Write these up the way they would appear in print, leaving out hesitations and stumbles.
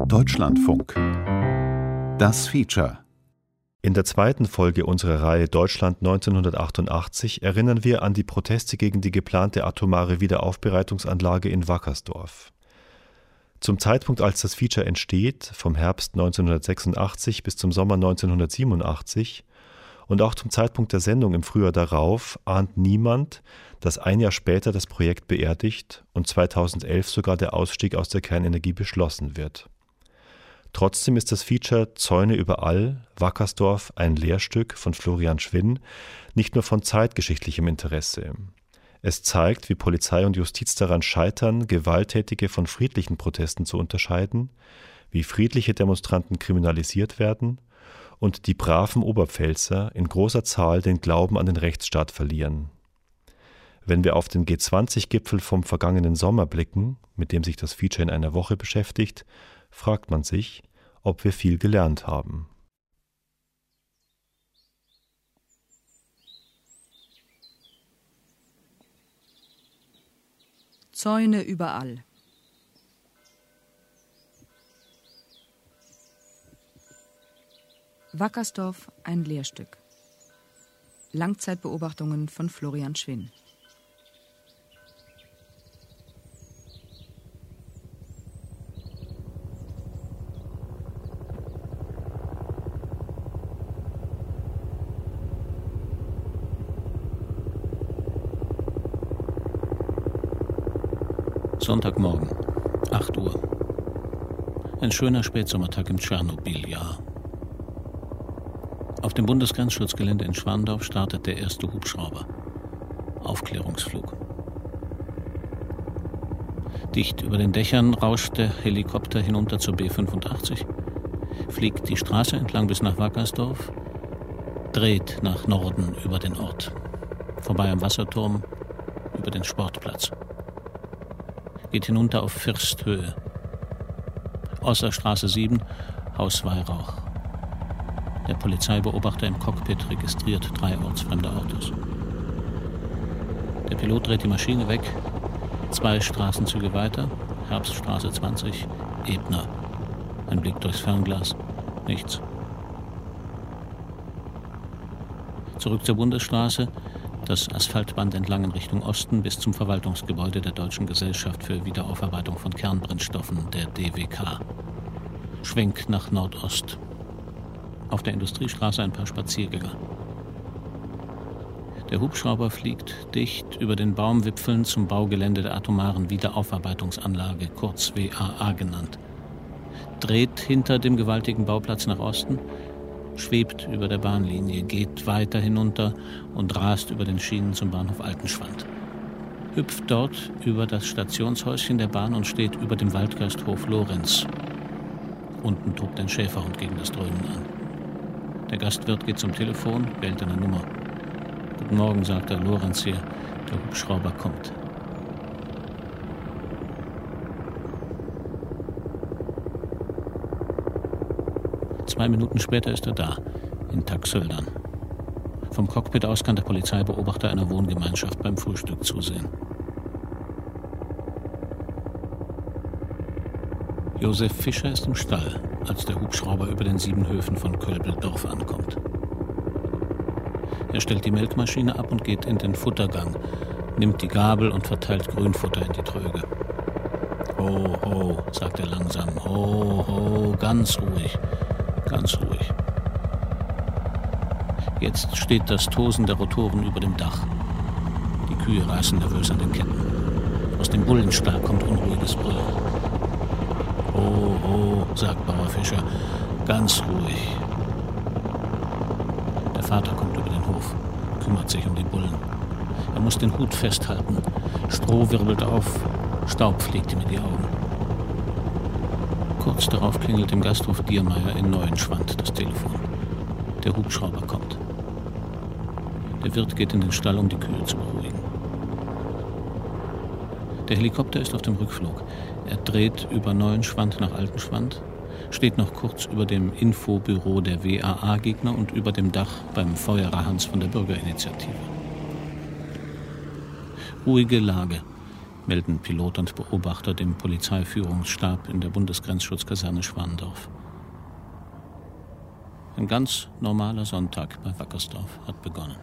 Deutschlandfunk. Das Feature. In der zweiten Folge unserer Reihe Deutschland 1988 erinnern wir an die Proteste gegen die geplante atomare Wiederaufbereitungsanlage in Wackersdorf. Zum Zeitpunkt, als das Feature entsteht, vom Herbst 1986 bis zum Sommer 1987 und auch zum Zeitpunkt der Sendung im Frühjahr darauf, ahnt niemand, dass ein Jahr später das Projekt beerdigt und 2011 sogar der Ausstieg aus der Kernenergie beschlossen wird. Trotzdem ist das Feature Zäune überall, Wackersdorf, ein Lehrstück von Florian Schwinn, nicht nur von zeitgeschichtlichem Interesse. Es zeigt, wie Polizei und Justiz daran scheitern, gewalttätige von friedlichen Protesten zu unterscheiden, wie friedliche Demonstranten kriminalisiert werden und die braven Oberpfälzer in großer Zahl den Glauben an den Rechtsstaat verlieren. Wenn wir auf den G20-Gipfel vom vergangenen Sommer blicken, mit dem sich das Feature in einer Woche beschäftigt, fragt man sich, ob wir viel gelernt haben. Zäune überall. Wackersdorf, ein Lehrstück. Langzeitbeobachtungen von Florian Schwinn. Sonntagmorgen, 8 Uhr. Ein schöner Spätsommertag im Tschernobyl-Jahr. Auf dem Bundesgrenzschutzgelände in Schwandorf startet der erste Hubschrauber. Aufklärungsflug. Dicht über den Dächern rauscht der Helikopter hinunter zur B85, fliegt die Straße entlang bis nach Wackersdorf, dreht nach Norden über den Ort, vorbei am Wasserturm, über den Sportplatz. Geht hinunter auf Firsthöhe. Osserstraße 7, Haus Weihrauch. Der Polizeibeobachter im Cockpit registriert 3 ortsfremde Autos. Der Pilot dreht die Maschine weg. 2 Straßenzüge weiter, Herbststraße 20, Ebner. Ein Blick durchs Fernglas, nichts. Zurück zur Bundesstraße, das Asphaltband entlang in Richtung Osten bis zum Verwaltungsgebäude der Deutschen Gesellschaft für Wiederaufarbeitung von Kernbrennstoffen, der DWK. Schwenk nach Nordost. Auf der Industriestraße ein paar Spaziergänger. Der Hubschrauber fliegt dicht über den Baumwipfeln zum Baugelände der atomaren Wiederaufarbeitungsanlage, kurz WAA genannt. Dreht hinter dem gewaltigen Bauplatz nach Osten, schwebt über der Bahnlinie, geht weiter hinunter und rast über den Schienen zum Bahnhof Altenschwand. Hüpft dort über das Stationshäuschen der Bahn und steht über dem Waldgasthof Lorenz. Unten tobt ein Schäferhund gegen das Dröhnen an. Der Gastwirt geht zum Telefon, wählt eine Nummer. Guten Morgen, sagt er, Lorenz hier, der Hubschrauber kommt. Zwei Minuten später ist er da, in Taxöldern. Vom Cockpit aus kann der Polizeibeobachter einer Wohngemeinschaft beim Frühstück zusehen. Josef Fischer ist im Stall, als der Hubschrauber über den 7 Höfen von Kölbeldorf ankommt. Er stellt die Melkmaschine ab und geht in den Futtergang, nimmt die Gabel und verteilt Grünfutter in die Tröge. Ho, ho, sagt er langsam, ho, ho, ganz ruhig. Ganz ruhig. Jetzt steht das Tosen der Rotoren über dem Dach. Die Kühe reißen nervös an den Ketten. Aus dem Bullenstall kommt unruhiges Brüllen. Oh, oh, sagt Bauer Fischer, ganz ruhig. Der Vater kommt über den Hof, kümmert sich um die Bullen. Er muss den Hut festhalten. Stroh wirbelt auf, Staub fliegt ihm in die Augen. Kurz darauf klingelt im Gasthof Diermeier in Neuenschwand das Telefon. Der Hubschrauber kommt. Der Wirt geht in den Stall, um die Kühe zu beruhigen. Der Helikopter ist auf dem Rückflug. Er dreht über Neuenschwand nach Altenschwand, steht noch kurz über dem Infobüro der WAA-Gegner und über dem Dach beim Feuerer Hans von der Bürgerinitiative. Ruhige Lage. melden Pilot und Beobachter dem Polizeiführungsstab in der Bundesgrenzschutzkaserne Schwandorf. Ein ganz normaler Sonntag bei Wackersdorf hat begonnen.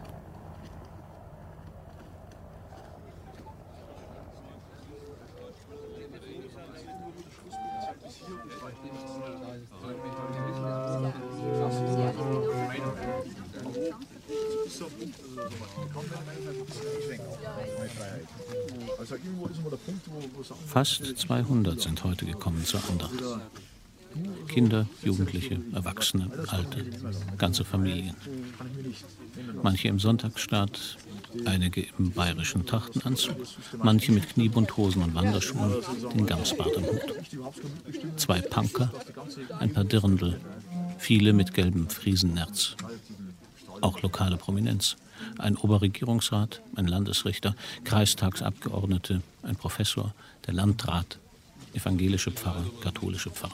Fast 200 sind heute gekommen zur Andacht. Kinder, Jugendliche, Erwachsene, Alte, ganze Familien. Manche im Sonntagsstaat, einige im bayerischen Trachtenanzug, manche mit Kniebundhosen und Wanderschuhen, den Gamsbart am Hut. 2 Punker, ein paar Dirndl, viele mit gelbem Friesennerz. Auch lokale Prominenz. Ein Oberregierungsrat, ein Landesrichter, Kreistagsabgeordnete, ein Professor, der Landrat, evangelische Pfarrer, katholische Pfarrer.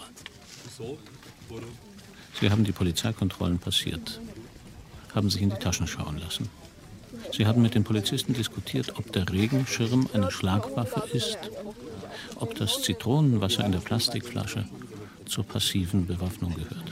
Sie haben die Polizeikontrollen passiert, haben sich in die Taschen schauen lassen. Sie haben mit den Polizisten diskutiert, ob der Regenschirm eine Schlagwaffe ist, ob das Zitronenwasser in der Plastikflasche zur passiven Bewaffnung gehört.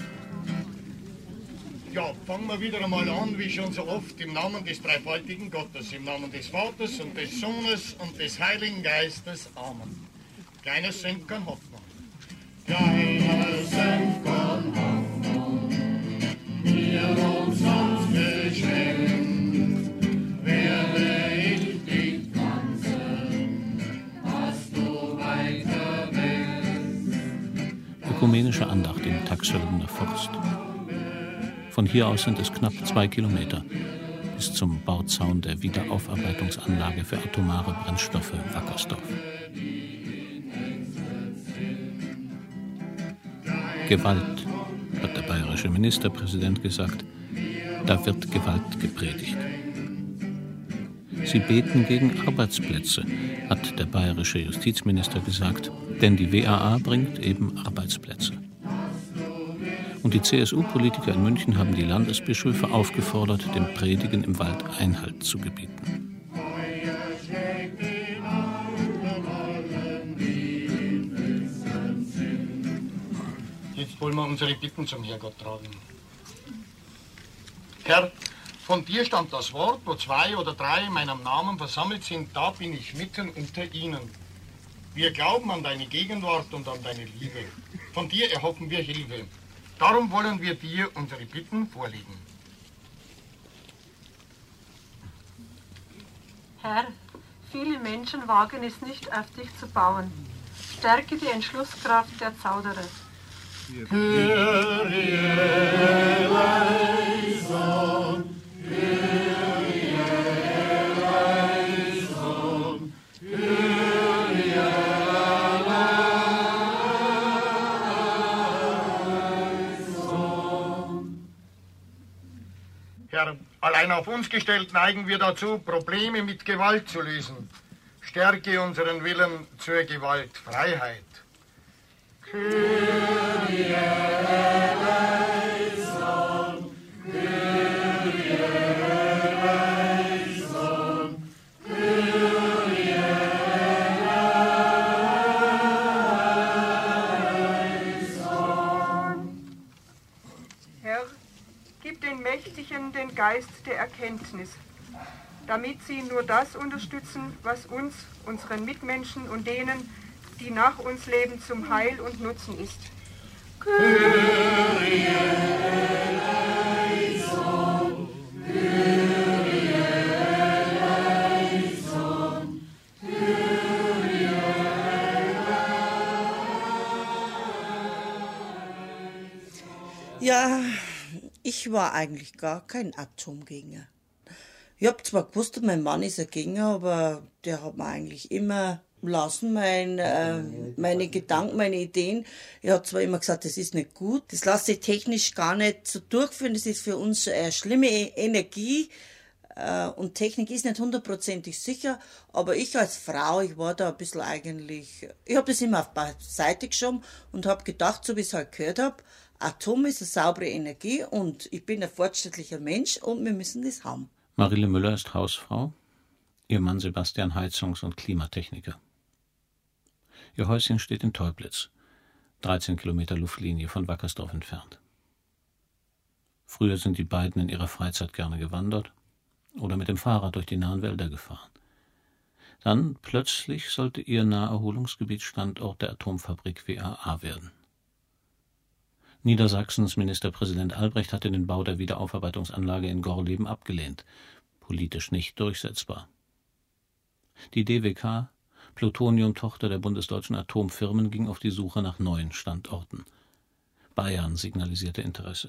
Ja, fangen wir wieder einmal an, wie schon so oft, im Namen des dreifaltigen Gottes, im Namen des Vaters und des Sohnes und des Heiligen Geistes. Amen. Kleines Sänkern Hoffnung. Kleines Sänkern Hoffnung, mir umsonst geschenkt, werde ich dich tanzen, was du weiter willst. Ökumenische Andacht im Taxöldener Forst. Von hier aus sind es knapp 2 Kilometer bis zum Bauzaun der Wiederaufarbeitungsanlage für atomare Brennstoffe Wackersdorf. Gewalt, hat der bayerische Ministerpräsident gesagt, da wird Gewalt gepredigt. Sie beten gegen Arbeitsplätze, hat der bayerische Justizminister gesagt, denn die WAA bringt eben Arbeitsplätze. Und die CSU-Politiker in München haben die Landesbischöfe aufgefordert, dem Predigen im Wald Einhalt zu gebieten. Jetzt wollen wir unsere Bitten zum Herrgott tragen. Herr, von dir stammt das Wort, wo 2 oder 3 in meinem Namen versammelt sind, da bin ich mitten unter ihnen. Wir glauben an deine Gegenwart und an deine Liebe. Von dir erhoffen wir Hilfe. Darum wollen wir dir unsere Bitten vorlegen. Herr, viele Menschen wagen es nicht, auf dich zu bauen. Stärke die Entschlusskraft der Zauderer. Kyrie eleison, Kyrie eleison, Kyrie eleison. Herr, allein auf uns gestellt neigen wir dazu, Probleme mit Gewalt zu lösen. Stärke unseren Willen zur Gewaltfreiheit. Kyrie eleison, Kyrie eleison, Kyrie eleison. Herr, gib den Mächtigen den Geist der Erkenntnis, damit sie nur das unterstützen, was uns, unseren Mitmenschen und denen, die nach uns leben, zum Heil und Nutzen ist. Kyrie eleison, Kyrie eleison, Kyrie eleison. Ja, ich war eigentlich gar kein Atomgegner. Ich habe zwar gewusst, mein Mann ist ein Gegner, aber der hat mir eigentlich immer lassen, meine Gedanken, meine Ideen. Er hat zwar immer gesagt, das ist nicht gut, das lasse ich technisch gar nicht so durchführen, das ist für uns eine schlimme Energie und Technik ist nicht 100% sicher, aber ich als Frau, ich war da ein bisschen eigentlich, ich habe das immer auf Beiseite geschoben und habe gedacht, so wie ich es halt gehört habe, Atom ist eine saubere Energie und ich bin ein fortschrittlicher Mensch und wir müssen das haben. Marille Müller ist Hausfrau, ihr Mann Sebastian Heizungs- und Klimatechniker. Ihr Häuschen steht in Teublitz, 13 Kilometer Luftlinie von Wackersdorf entfernt. Früher sind die beiden in ihrer Freizeit gerne gewandert oder mit dem Fahrrad durch die nahen Wälder gefahren. Dann plötzlich sollte ihr Naherholungsgebiet Standort der Atomfabrik WAA werden. Niedersachsens Ministerpräsident Albrecht hatte den Bau der Wiederaufarbeitungsanlage in Gorleben abgelehnt, politisch nicht durchsetzbar. Die DWK, Plutonium-Tochter der bundesdeutschen Atomfirmen, ging auf die Suche nach neuen Standorten. Bayern signalisierte Interesse.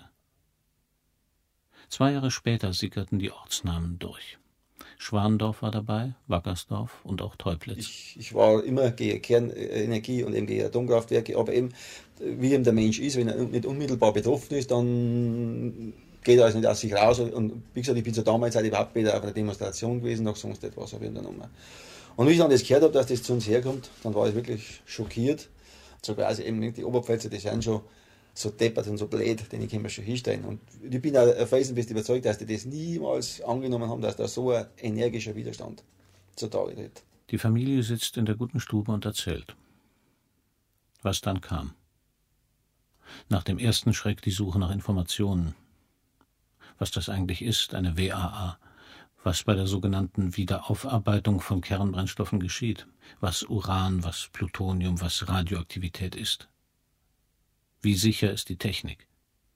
2 Jahre später sickerten die Ortsnamen durch. Schwandorf war dabei, Wackersdorf und auch Teublitz. Ich war immer gegen Kernenergie und eben gegen Atomkraftwerke, aber eben, wie eben der Mensch ist, wenn er nicht unmittelbar betroffen ist, dann geht er also nicht aus sich raus. Und wie gesagt, ich bin zur damaligen Zeit überhaupt weder auf einer Demonstration gewesen, noch sonst etwas habe ich unternommen. Und wie ich dann das gehört habe, dass das zu uns herkommt, dann war ich wirklich schockiert. So quasi eben die Oberpfälzer, die sind schon so deppert und so blöd, den können wir schon hinstellen. Und ich bin auch felsenfest überzeugt, dass die das niemals angenommen haben, dass da so ein energischer Widerstand zutage tritt. Die Familie sitzt in der guten Stube und erzählt. Was dann kam. Nach dem ersten Schreck die Suche nach Informationen. Was das eigentlich ist, eine WAA. Was bei der sogenannten Wiederaufarbeitung von Kernbrennstoffen geschieht. Was Uran, was Plutonium, was Radioaktivität ist. Wie sicher ist die Technik?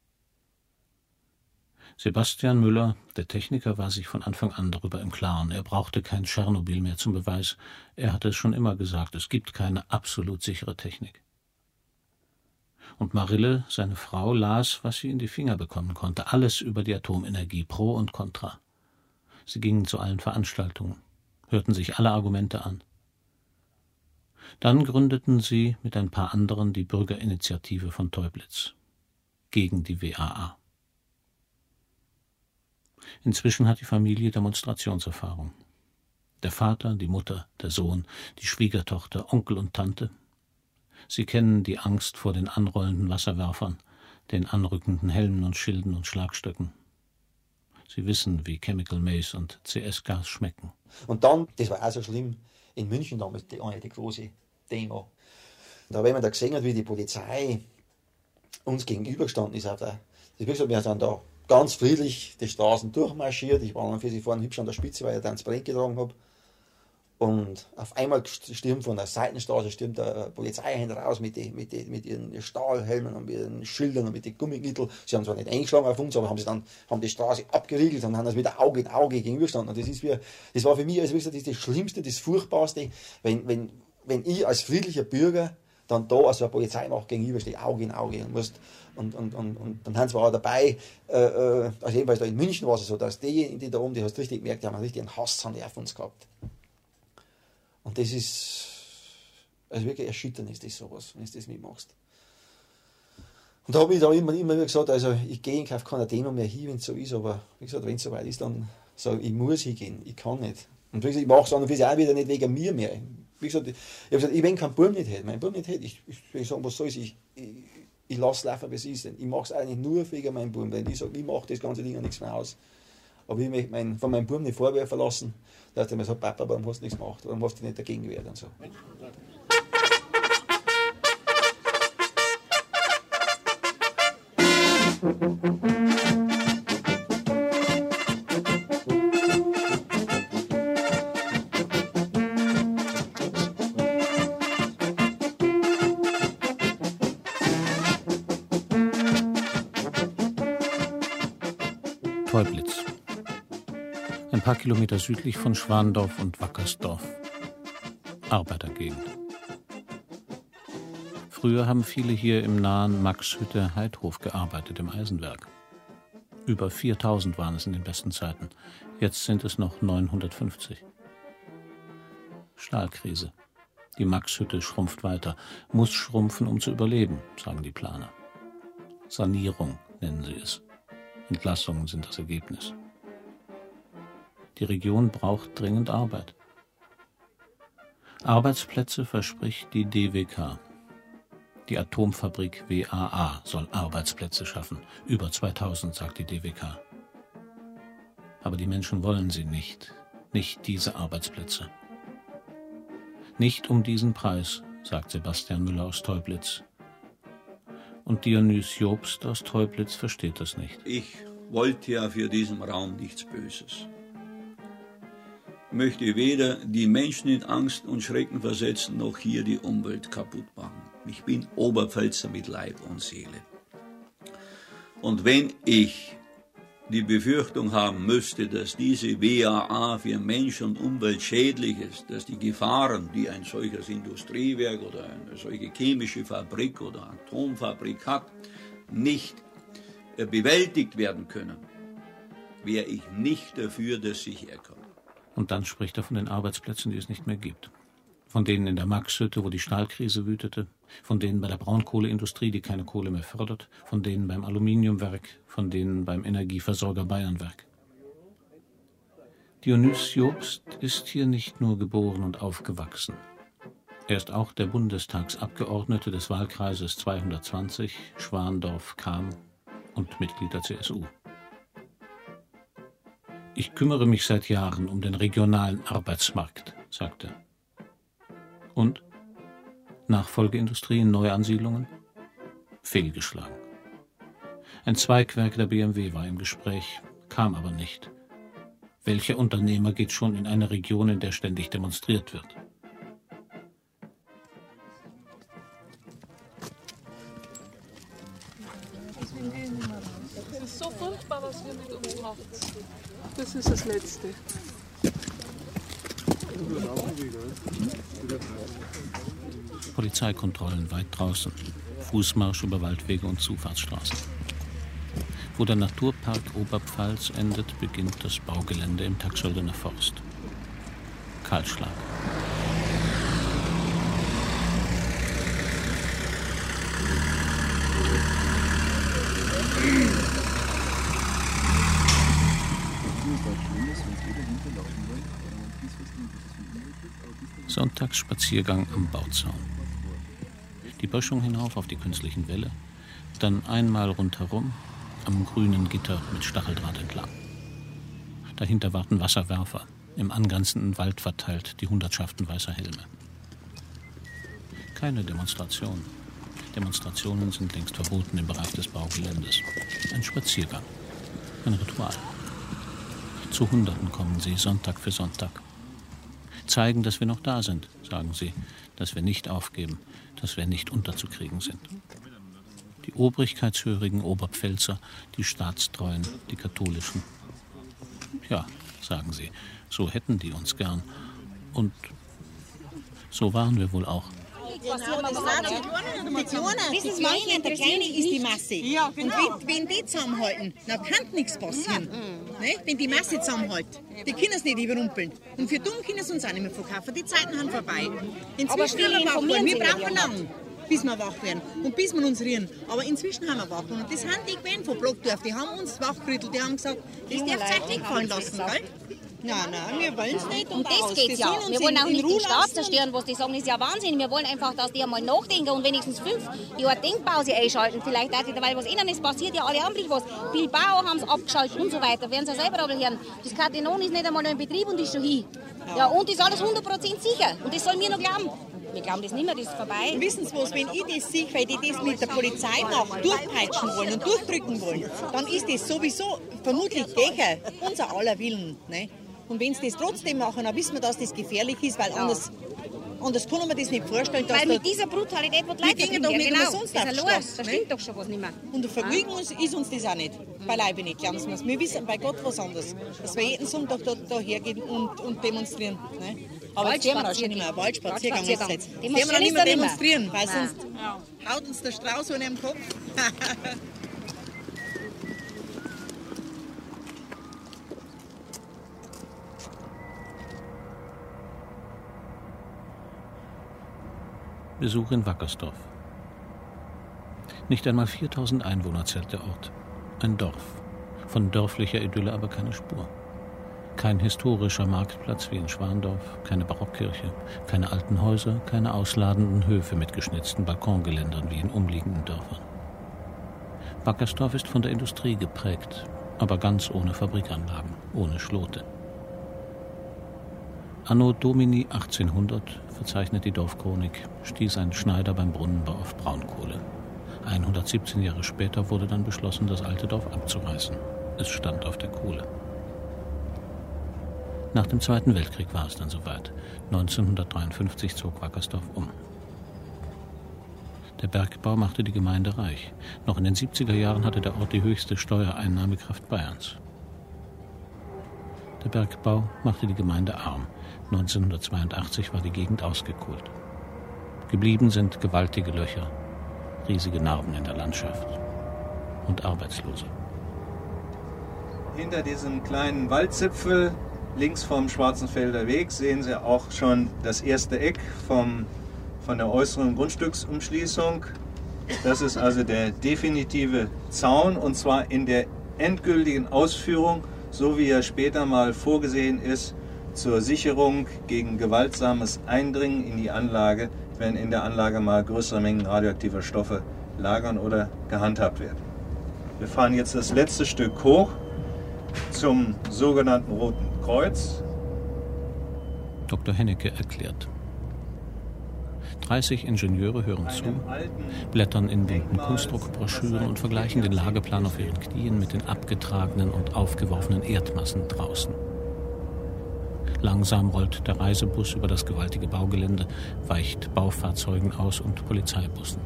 Sebastian Müller, der Techniker, war sich von Anfang an darüber im Klaren. Er brauchte kein Tschernobyl mehr zum Beweis. Er hatte es schon immer gesagt, es gibt keine absolut sichere Technik. Und Marille, seine Frau, las, was sie in die Finger bekommen konnte. Alles über die Atomenergie, pro und contra. Sie gingen zu allen Veranstaltungen, hörten sich alle Argumente an. Dann gründeten sie mit ein paar anderen die Bürgerinitiative von Teublitz gegen die WAA. Inzwischen hat die Familie Demonstrationserfahrung. Der Vater, die Mutter, der Sohn, die Schwiegertochter, Onkel und Tante. Sie kennen die Angst vor den anrollenden Wasserwerfern, den anrückenden Helmen und Schilden und Schlagstöcken. Sie wissen, wie Chemical Mace und CS-Gas schmecken. Und dann, das war auch so schlimm, in München damals die große Demo. Da, wenn man da gesehen hat, wie die Polizei uns gegenübergestanden ist, wie gesagt, wir sind da ganz friedlich die Straßen durchmarschiert. Ich war dann für sie vorne hübsch an der Spitze, weil ich transparent getragen habe. Und auf einmal stürmt von der Seitenstraße der Polizeihändler raus mit ihren Stahlhelmen und mit ihren Schildern und mit den Gummiknittel. Sie haben zwar nicht eingeschlagen auf uns, aber haben die Straße abgeriegelt und haben das wieder Auge in Auge gegenübergestanden. Und das war für mich, also wie gesagt, das Schlimmste, das Furchtbarste, wenn ich als friedlicher Bürger dann da als eine Polizeimacht gegenüberstehe, Auge in Auge. Und dann haben sie auch dabei, also jedenfalls da in München war es so, dass die da oben, die hast richtig gemerkt, die haben einen richtigen Hass auf uns gehabt. Und das ist, also wirklich erschütternd ist das sowas, wenn du das mitmachst. Und da habe ich da immer wieder gesagt, also ich gehe auf keine Demo mehr hin, wenn es so ist, aber wie gesagt, wenn es soweit ist, dann sage ich muss hingehen, ich kann nicht. Und wie gesagt, ich mache es an und für sich auch wieder nicht wegen mir mehr. Wie gesagt, ich habe gesagt, ich wenn keinen Buben nicht hätte, mein Buben nicht hätte, ich sage, was soll ich lasse es laufen, wie es ist. Ich mache es eigentlich nur wegen meinem Buben, weil ich sage, ich mache das ganze Ding ja nichts mehr aus. Aber ich möchte von meinem Buben nicht vorwerfen lassen, dass er mir sagt, Papa, warum hast du nichts gemacht, warum hast du nicht dagegen gewehrt und so. Teublitz. Ein paar Kilometer südlich von Schwandorf und Wackersdorf. Arbeitergegend. Früher haben viele hier im nahen Maxhütte-Heidhof gearbeitet, im Eisenwerk. Über 4000 waren es in den besten Zeiten. Jetzt sind es noch 950. Stahlkrise. Die Maxhütte schrumpft weiter. Muss schrumpfen, um zu überleben, sagen die Planer. Sanierung nennen sie es. Entlassungen sind das Ergebnis. Die Region braucht dringend Arbeit. Arbeitsplätze verspricht die DWK. Die Atomfabrik WAA soll Arbeitsplätze schaffen. Über 2000, sagt die DWK. Aber die Menschen wollen sie nicht. Nicht diese Arbeitsplätze. Nicht um diesen Preis, sagt Sebastian Müller aus Teublitz. Und Dionys Jobst aus Teublitz versteht das nicht. Ich wollte ja für diesen Raum nichts Böses. Ich möchte weder die Menschen in Angst und Schrecken versetzen, noch hier die Umwelt kaputt machen. Ich bin Oberpfälzer mit Leib und Seele. Und wenn ich die Befürchtung haben müsste, dass diese WAA für Mensch und Umwelt schädlich ist, dass die Gefahren, die ein solches Industriewerk oder eine solche chemische Fabrik oder Atomfabrik hat, nicht bewältigt werden können, wäre ich nicht dafür, dass sie herkommen. Und dann spricht er von den Arbeitsplätzen, die es nicht mehr gibt. Von denen in der Maxhütte, wo die Stahlkrise wütete, von denen bei der Braunkohleindustrie, die keine Kohle mehr fördert, von denen beim Aluminiumwerk, von denen beim Energieversorger Bayernwerk. Dionys Jobst ist hier nicht nur geboren und aufgewachsen. Er ist auch der Bundestagsabgeordnete des Wahlkreises 220, Schwandorf-Cham und Mitglied der CSU. Ich kümmere mich seit Jahren um den regionalen Arbeitsmarkt, sagt er. Und? Nachfolgeindustrien, Neuansiedlungen? Fehlgeschlagen. Ein Zweigwerk der BMW war im Gespräch, kam aber nicht. Welcher Unternehmer geht schon in eine Region, in der ständig demonstriert wird? Es ist so furchtbar, was wir mit uns machen. Das ist das Letzte. Polizeikontrollen weit draußen, Fußmarsch über Waldwege und Zufahrtsstraßen. Wo der Naturpark Oberpfalz endet, beginnt das Baugelände im Taxholdener Forst. Kahlschlag. Sonntagsspaziergang am Bauzaun. Die Böschung hinauf auf die künstlichen Wälle, dann einmal rundherum am grünen Gitter mit Stacheldraht entlang. Dahinter warten Wasserwerfer, im angrenzenden Wald verteilt die Hundertschaften weißer Helme. Keine Demonstration. Demonstrationen sind längst verboten im Bereich des Baugeländes. Ein Spaziergang, ein Ritual. Zu Hunderten kommen sie Sonntag für Sonntag. Zeigen, dass wir noch da sind, sagen sie, dass wir nicht aufgeben, dass wir nicht unterzukriegen sind. Die obrigkeitshörigen Oberpfälzer, die Staatstreuen, die Katholischen. Ja, sagen sie, so hätten die uns gern. Und so waren wir wohl auch. Wissen Sie, meinen, der Kleine ist die Masse. Ja, genau. Und wenn die zusammenhalten, dann kann nichts passieren. Ne? Wenn die Masse zusammenhält, die können es nicht überrumpeln. Und für dumm können sie uns auch nicht mehr verkaufen. Die Zeiten sind vorbei. Inzwischen haben wir wach werden. Wir brauchen lang, bis wir wach werden und bis wir uns rühren. Aber inzwischen haben wir wach. Und das haben die gewähnt von Blockdorf. Die haben uns wachgerüttelt. Die haben gesagt, das darf sich nicht gefallen lassen, gell? Nein, wir wollen es nicht. Um das geht es ja. Wir wollen auch nicht den Staat zerstören, was die sagen, ist ja Wahnsinn. Wir wollen einfach, dass die einmal nachdenken und wenigstens 5 Jahre Denkpause einschalten. Vielleicht auch nicht, weil was ihnen ist passiert, ja alle haben was. Bilbao haben sie abgeschaltet und so weiter. Werden sie selber aber hören. Das Katenon ist nicht einmal noch in Betrieb und ist schon hin. Ja, und ist alles 100% sicher. Und das sollen wir noch glauben. Wir glauben das nicht mehr, das ist vorbei. Wissen Sie was, wenn ich das sehe, weil die das mit der Polizeimacht durchpeitschen wollen und durchdrücken wollen, dann ist das sowieso vermutlich gegen unser aller Willen. Ne? Und wenn sie das trotzdem machen, dann wissen wir, dass das gefährlich ist, weil anders kann man das nicht vorstellen. Weil mit dieser Brutalität wird Leute gehen doch nicht umsonst auf die Straße. Da stimmt doch schon was nicht mehr. Und vergnügen ist uns das auch nicht. Beileibe nicht, glauben Sie mir. Wir wissen bei Gott was anderes. Dass wir jeden Sonntag da hergehen und demonstrieren. Ne? Aber jetzt sehen wir schon nicht mehr. Waldspaziergang ist jetzt. Sehen wir noch nicht mehr demonstrieren, weil sonst haut uns der Strauß an den Kopf. Besuch in Wackersdorf. Nicht einmal 4000 Einwohner zählt der Ort. Ein Dorf. Von dörflicher Idylle aber keine Spur. Kein historischer Marktplatz wie in Schwandorf, keine Barockkirche, keine alten Häuser, keine ausladenden Höfe mit geschnitzten Balkongeländern wie in umliegenden Dörfern. Wackersdorf ist von der Industrie geprägt, aber ganz ohne Fabrikanlagen, ohne Schlote. Anno Domini 1800, verzeichnet die Dorfchronik, stieß ein Schneider beim Brunnenbau auf Braunkohle. 117 Jahre später wurde dann beschlossen, das alte Dorf abzureißen. Es stand auf der Kohle. Nach dem Zweiten Weltkrieg war es dann soweit. 1953 zog Wackersdorf um. Der Bergbau machte die Gemeinde reich. Noch in den 70er Jahren hatte der Ort die höchste Steuereinnahmekraft Bayerns. Der Bergbau machte die Gemeinde arm. 1982 war die Gegend ausgekohlt. Geblieben sind gewaltige Löcher, riesige Narben in der Landschaft und Arbeitslose. Hinter diesem kleinen Waldzipfel, links vom Schwarzenfelder Weg, sehen Sie auch schon das erste Eck von der äußeren Grundstücksumschließung. Das ist also der definitive Zaun, und zwar in der endgültigen Ausführung, so wie er später mal vorgesehen ist, zur Sicherung gegen gewaltsames Eindringen in die Anlage, wenn in der Anlage mal größere Mengen radioaktiver Stoffe lagern oder gehandhabt werden. Wir fahren jetzt das letzte Stück hoch zum sogenannten Roten Kreuz. Dr. Hennecke erklärt. 30 Ingenieure hören zu, blättern in bunten Kunstdruckbroschüren und vergleichen den Lageplan auf ihren Knien mit den abgetragenen und aufgeworfenen Erdmassen draußen. Langsam rollt der Reisebus über das gewaltige Baugelände, weicht Baufahrzeugen aus und Polizeibussen.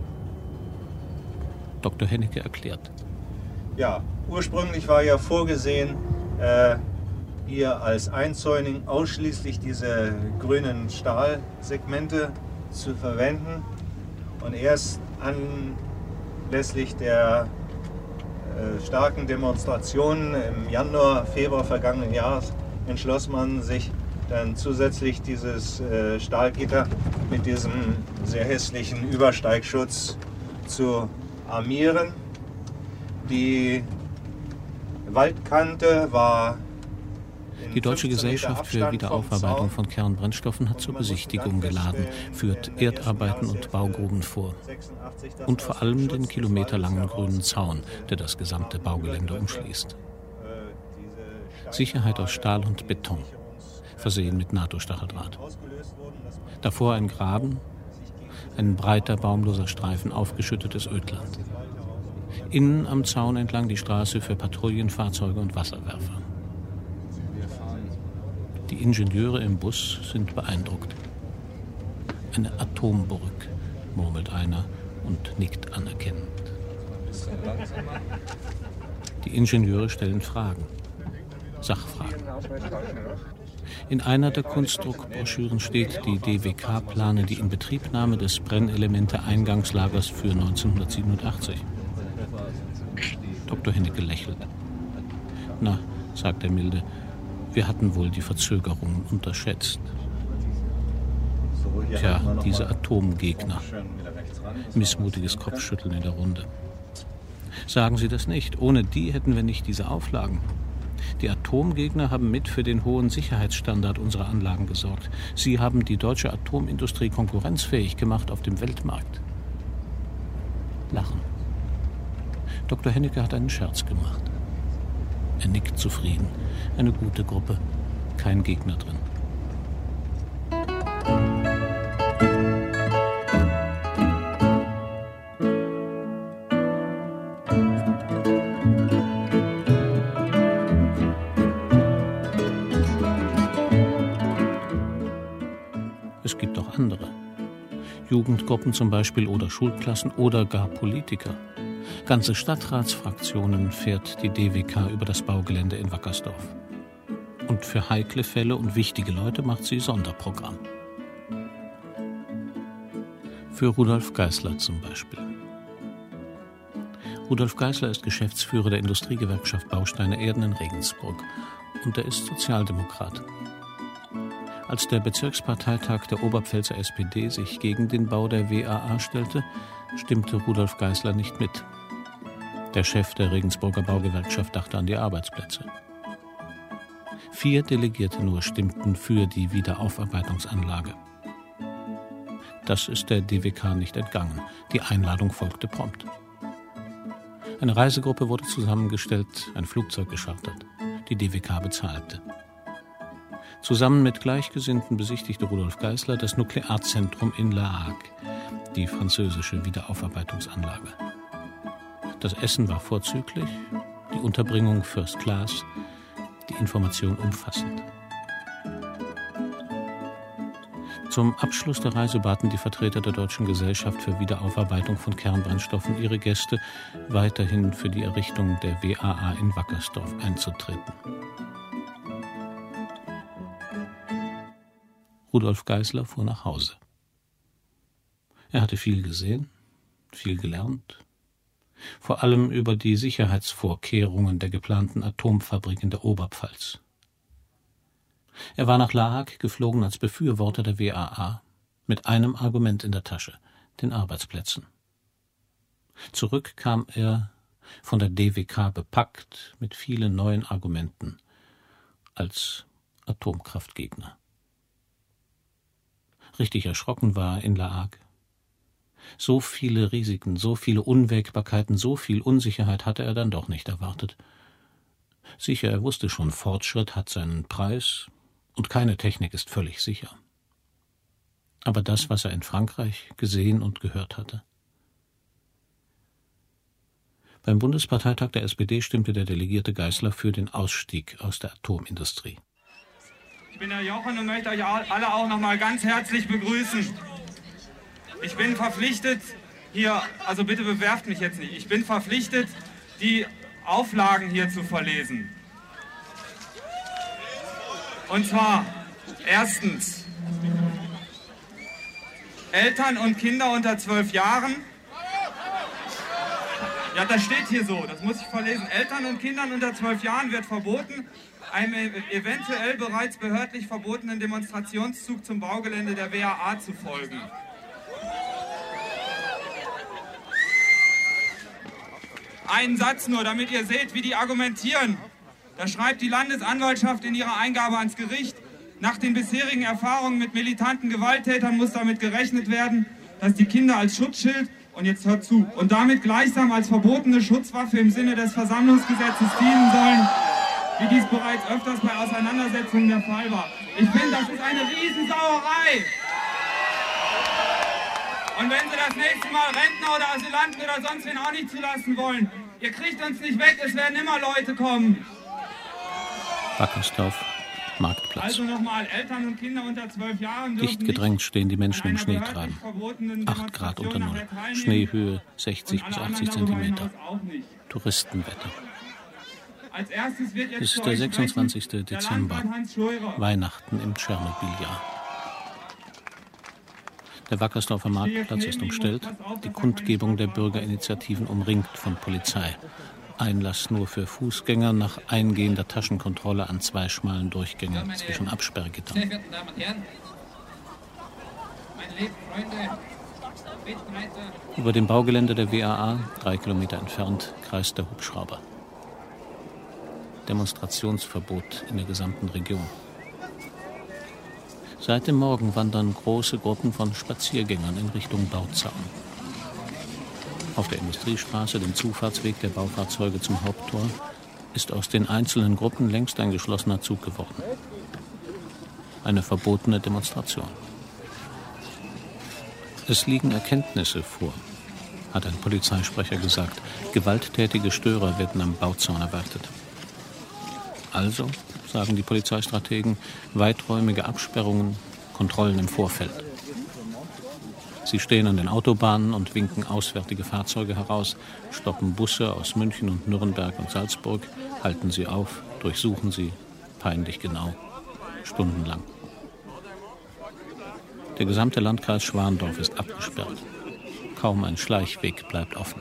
Dr. Hennecke erklärt. Ja, ursprünglich war ja vorgesehen, hier als Einzäuning ausschließlich diese grünen Stahlsegmente zu verwenden. Und erst anlässlich der starken Demonstrationen im Januar, Februar vergangenen Jahres entschloss man sich dann zusätzlich dieses Stahlgitter mit diesem sehr hässlichen Übersteigschutz zu armieren. Die Waldkante war Die Deutsche Gesellschaft für Wiederaufarbeitung von Kernbrennstoffen hat zur Besichtigung geladen, führt Erdarbeiten und Baugruben vor. Und vor allem den kilometerlangen grünen Zaun, der das gesamte Baugelände umschließt. Sicherheit aus Stahl und Beton, versehen mit NATO-Stacheldraht. Davor ein Graben, ein breiter baumloser Streifen aufgeschüttetes Ödland. Innen am Zaun entlang die Straße für Patrouillenfahrzeuge und Wasserwerfer. Die Ingenieure im Bus sind beeindruckt. Eine Atomburg, murmelt einer und nickt anerkennend. Die Ingenieure stellen Fragen. Sachfragen. In einer der Kunstdruckbroschüren steht, die DWK plane die Inbetriebnahme des Brennelemente-Eingangslagers für 1987. Dr. Hennecke lächelt. Na, sagt er milde, wir hatten wohl die Verzögerungen unterschätzt. Tja, diese Atomgegner. Missmutiges Kopfschütteln in der Runde. Sagen Sie das nicht. Ohne die hätten wir nicht diese Auflagen. Die Atomgegner haben mit für den hohen Sicherheitsstandard unserer Anlagen gesorgt. Sie haben die deutsche Atomindustrie konkurrenzfähig gemacht auf dem Weltmarkt. Lachen. Dr. Hennecke hat einen Scherz gemacht. Er nickt zufrieden. Eine gute Gruppe. Kein Gegner drin. Es gibt auch andere. Jugendgruppen zum Beispiel oder Schulklassen oder gar Politiker. Ganze Stadtratsfraktionen fährt die DWK über das Baugelände in Wackersdorf. Und für heikle Fälle und wichtige Leute macht sie Sonderprogramm. Für Rudolf Geisler zum Beispiel. Rudolf Geisler ist Geschäftsführer der Industriegewerkschaft Bausteine Erden in Regensburg und er ist Sozialdemokrat. Als der Bezirksparteitag der Oberpfälzer SPD sich gegen den Bau der WAA stellte, stimmte Rudolf Geisler nicht mit. Der Chef der Regensburger Baugewerkschaft dachte an die Arbeitsplätze. 4 Delegierte nur stimmten für die Wiederaufarbeitungsanlage. Das ist der DWK nicht entgangen. Die Einladung folgte prompt. Eine Reisegruppe wurde zusammengestellt, ein Flugzeug geschartert. Die DWK bezahlte. Zusammen mit Gleichgesinnten besichtigte Rudolf Geisler das Nuklearzentrum in La Hague, die französische Wiederaufarbeitungsanlage. Das Essen war vorzüglich, die Unterbringung First Class, die Information umfassend. Zum Abschluss der Reise baten die Vertreter der Deutschen Gesellschaft für Wiederaufarbeitung von Kernbrennstoffen ihre Gäste, weiterhin für die Errichtung der WAA in Wackersdorf einzutreten. Rudolf Geisler fuhr nach Hause. Er hatte viel gesehen, viel gelernt, vor allem über die Sicherheitsvorkehrungen der geplanten Atomfabrik in der Oberpfalz. Er war nach La Hague geflogen als Befürworter der WAA, mit einem Argument in der Tasche, den Arbeitsplätzen. Zurück kam er, von der DWK bepackt, mit vielen neuen Argumenten, als Atomkraftgegner. Richtig erschrocken war er in La Hague. So viele Risiken, so viele Unwägbarkeiten, so viel Unsicherheit hatte er dann doch nicht erwartet. Sicher, er wusste schon, Fortschritt hat seinen Preis und keine Technik ist völlig sicher. Aber das, was er in Frankreich gesehen und gehört hatte. Beim Bundesparteitag der SPD stimmte der Delegierte Geisler für den Ausstieg aus der Atomindustrie. Ich bin der Jochen und möchte euch alle auch noch mal ganz herzlich begrüßen. Ich bin verpflichtet, hier, also bitte bewerft mich jetzt nicht, ich bin verpflichtet, die Auflagen hier zu verlesen. Und zwar, erstens, Eltern und Kinder unter 12 Jahren. Ja, das steht hier so, das muss ich verlesen. Eltern und Kindern unter 12 Jahren wird verboten, einem eventuell bereits behördlich verbotenen Demonstrationszug zum Baugelände der WAA zu folgen. Einen Satz nur, damit ihr seht, wie die argumentieren. Da schreibt die Landesanwaltschaft in ihrer Eingabe ans Gericht, nach den bisherigen Erfahrungen mit militanten Gewalttätern muss damit gerechnet werden, dass die Kinder als Schutzschild, und jetzt hört zu, und damit gleichsam als verbotene Schutzwaffe im Sinne des Versammlungsgesetzes dienen sollen, wie dies bereits öfters bei Auseinandersetzungen der Fall war. Ich finde, das ist eine Riesensauerei. Und wenn Sie das nächste Mal Rentner oder Asylanten oder sonst wen auch nicht zulassen wollen, ihr kriegt uns nicht weg, es werden immer Leute kommen. Wackersdorf, Marktplatz. Also nochmal, Eltern und Kinder unter 12 Jahren dürfen dicht gedrängt stehen die Menschen im Schneetreiben. 8 Grad unter Null, Schneehöhe 60 bis 80 Zentimeter. Touristenwetter. Es ist der 26. Dezember, Weihnachten im Tschernobyl-Jahr. Der Wackersdorfer Marktplatz ist umstellt, die Kundgebung der Bürgerinitiativen umringt von Polizei. Einlass nur für Fußgänger nach eingehender Taschenkontrolle an 2 schmalen Durchgängen zwischen Absperrgittern. Sehr verehrten Damen und Herren, meine lieben Freunde, Mitstreiter. Über dem Baugelände der WAA, 3 Kilometer entfernt, kreist der Hubschrauber. Demonstrationsverbot in der gesamten Region. Seit dem Morgen wandern große Gruppen von Spaziergängern in Richtung Bauzaun. Auf der Industriestraße, dem Zufahrtsweg der Baufahrzeuge zum Haupttor, ist aus den einzelnen Gruppen längst ein geschlossener Zug geworden. Eine verbotene Demonstration. Es liegen Erkenntnisse vor, hat ein Polizeisprecher gesagt. Gewalttätige Störer werden am Bauzaun erwartet. Also, sagen die Polizeistrategen, weiträumige Absperrungen, Kontrollen im Vorfeld. Sie stehen an den Autobahnen und winken auswärtige Fahrzeuge heraus, stoppen Busse aus München und Nürnberg und Salzburg, halten sie auf, durchsuchen sie, peinlich genau, stundenlang. Der gesamte Landkreis Schwandorf ist abgesperrt. Kaum ein Schleichweg bleibt offen.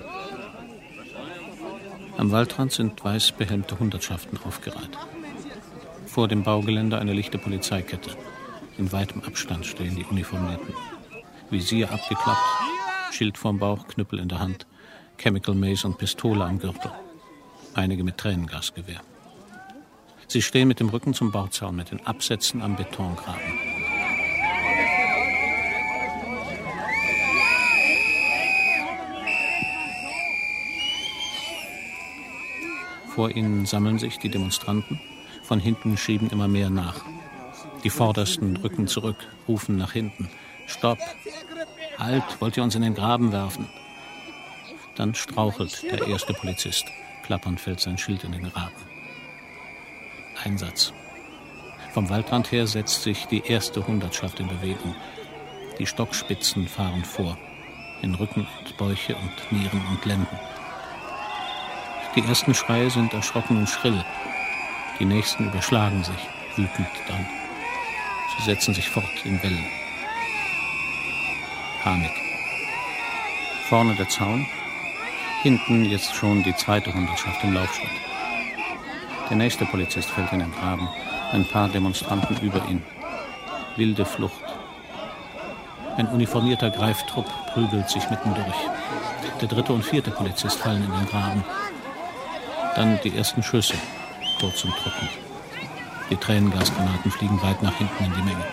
Am Waldrand sind weiß behelmte Hundertschaften aufgereiht. Vor dem Baugelände eine lichte Polizeikette. In weitem Abstand stehen die Uniformierten. Visier abgeklappt, Schild vorm Bauch, Knüppel in der Hand, Chemical Mace und Pistole am Gürtel. Einige mit Tränengasgewehr. Sie stehen mit dem Rücken zum Bauzaun, mit den Absätzen am Betongraben. Vor ihnen sammeln sich die Demonstranten, von hinten schieben immer mehr nach. Die Vordersten rücken zurück, rufen nach hinten. Stopp! Halt, wollt ihr uns in den Graben werfen? Dann strauchelt der erste Polizist. Klappernd fällt sein Schild in den Graben. Einsatz. Vom Waldrand her setzt sich die erste Hundertschaft in Bewegung. Die Stockspitzen fahren vor, in Rücken und Bäuche und Nieren und Lenden. Die ersten Schreie sind erschrocken und schrill. Die nächsten überschlagen sich, wütend dann. Sie setzen sich fort in Wellen. Panik. Vorne der Zaun, hinten jetzt schon die zweite Hundertschaft im Laufschritt. Der nächste Polizist fällt in den Graben, ein paar Demonstranten über ihn. Wilde Flucht. Ein uniformierter Greiftrupp prügelt sich mittendurch. Der dritte und vierte Polizist fallen in den Graben. Dann die ersten Schüsse, kurz und trocken. Die Tränengasgranaten fliegen weit nach hinten in die Menge.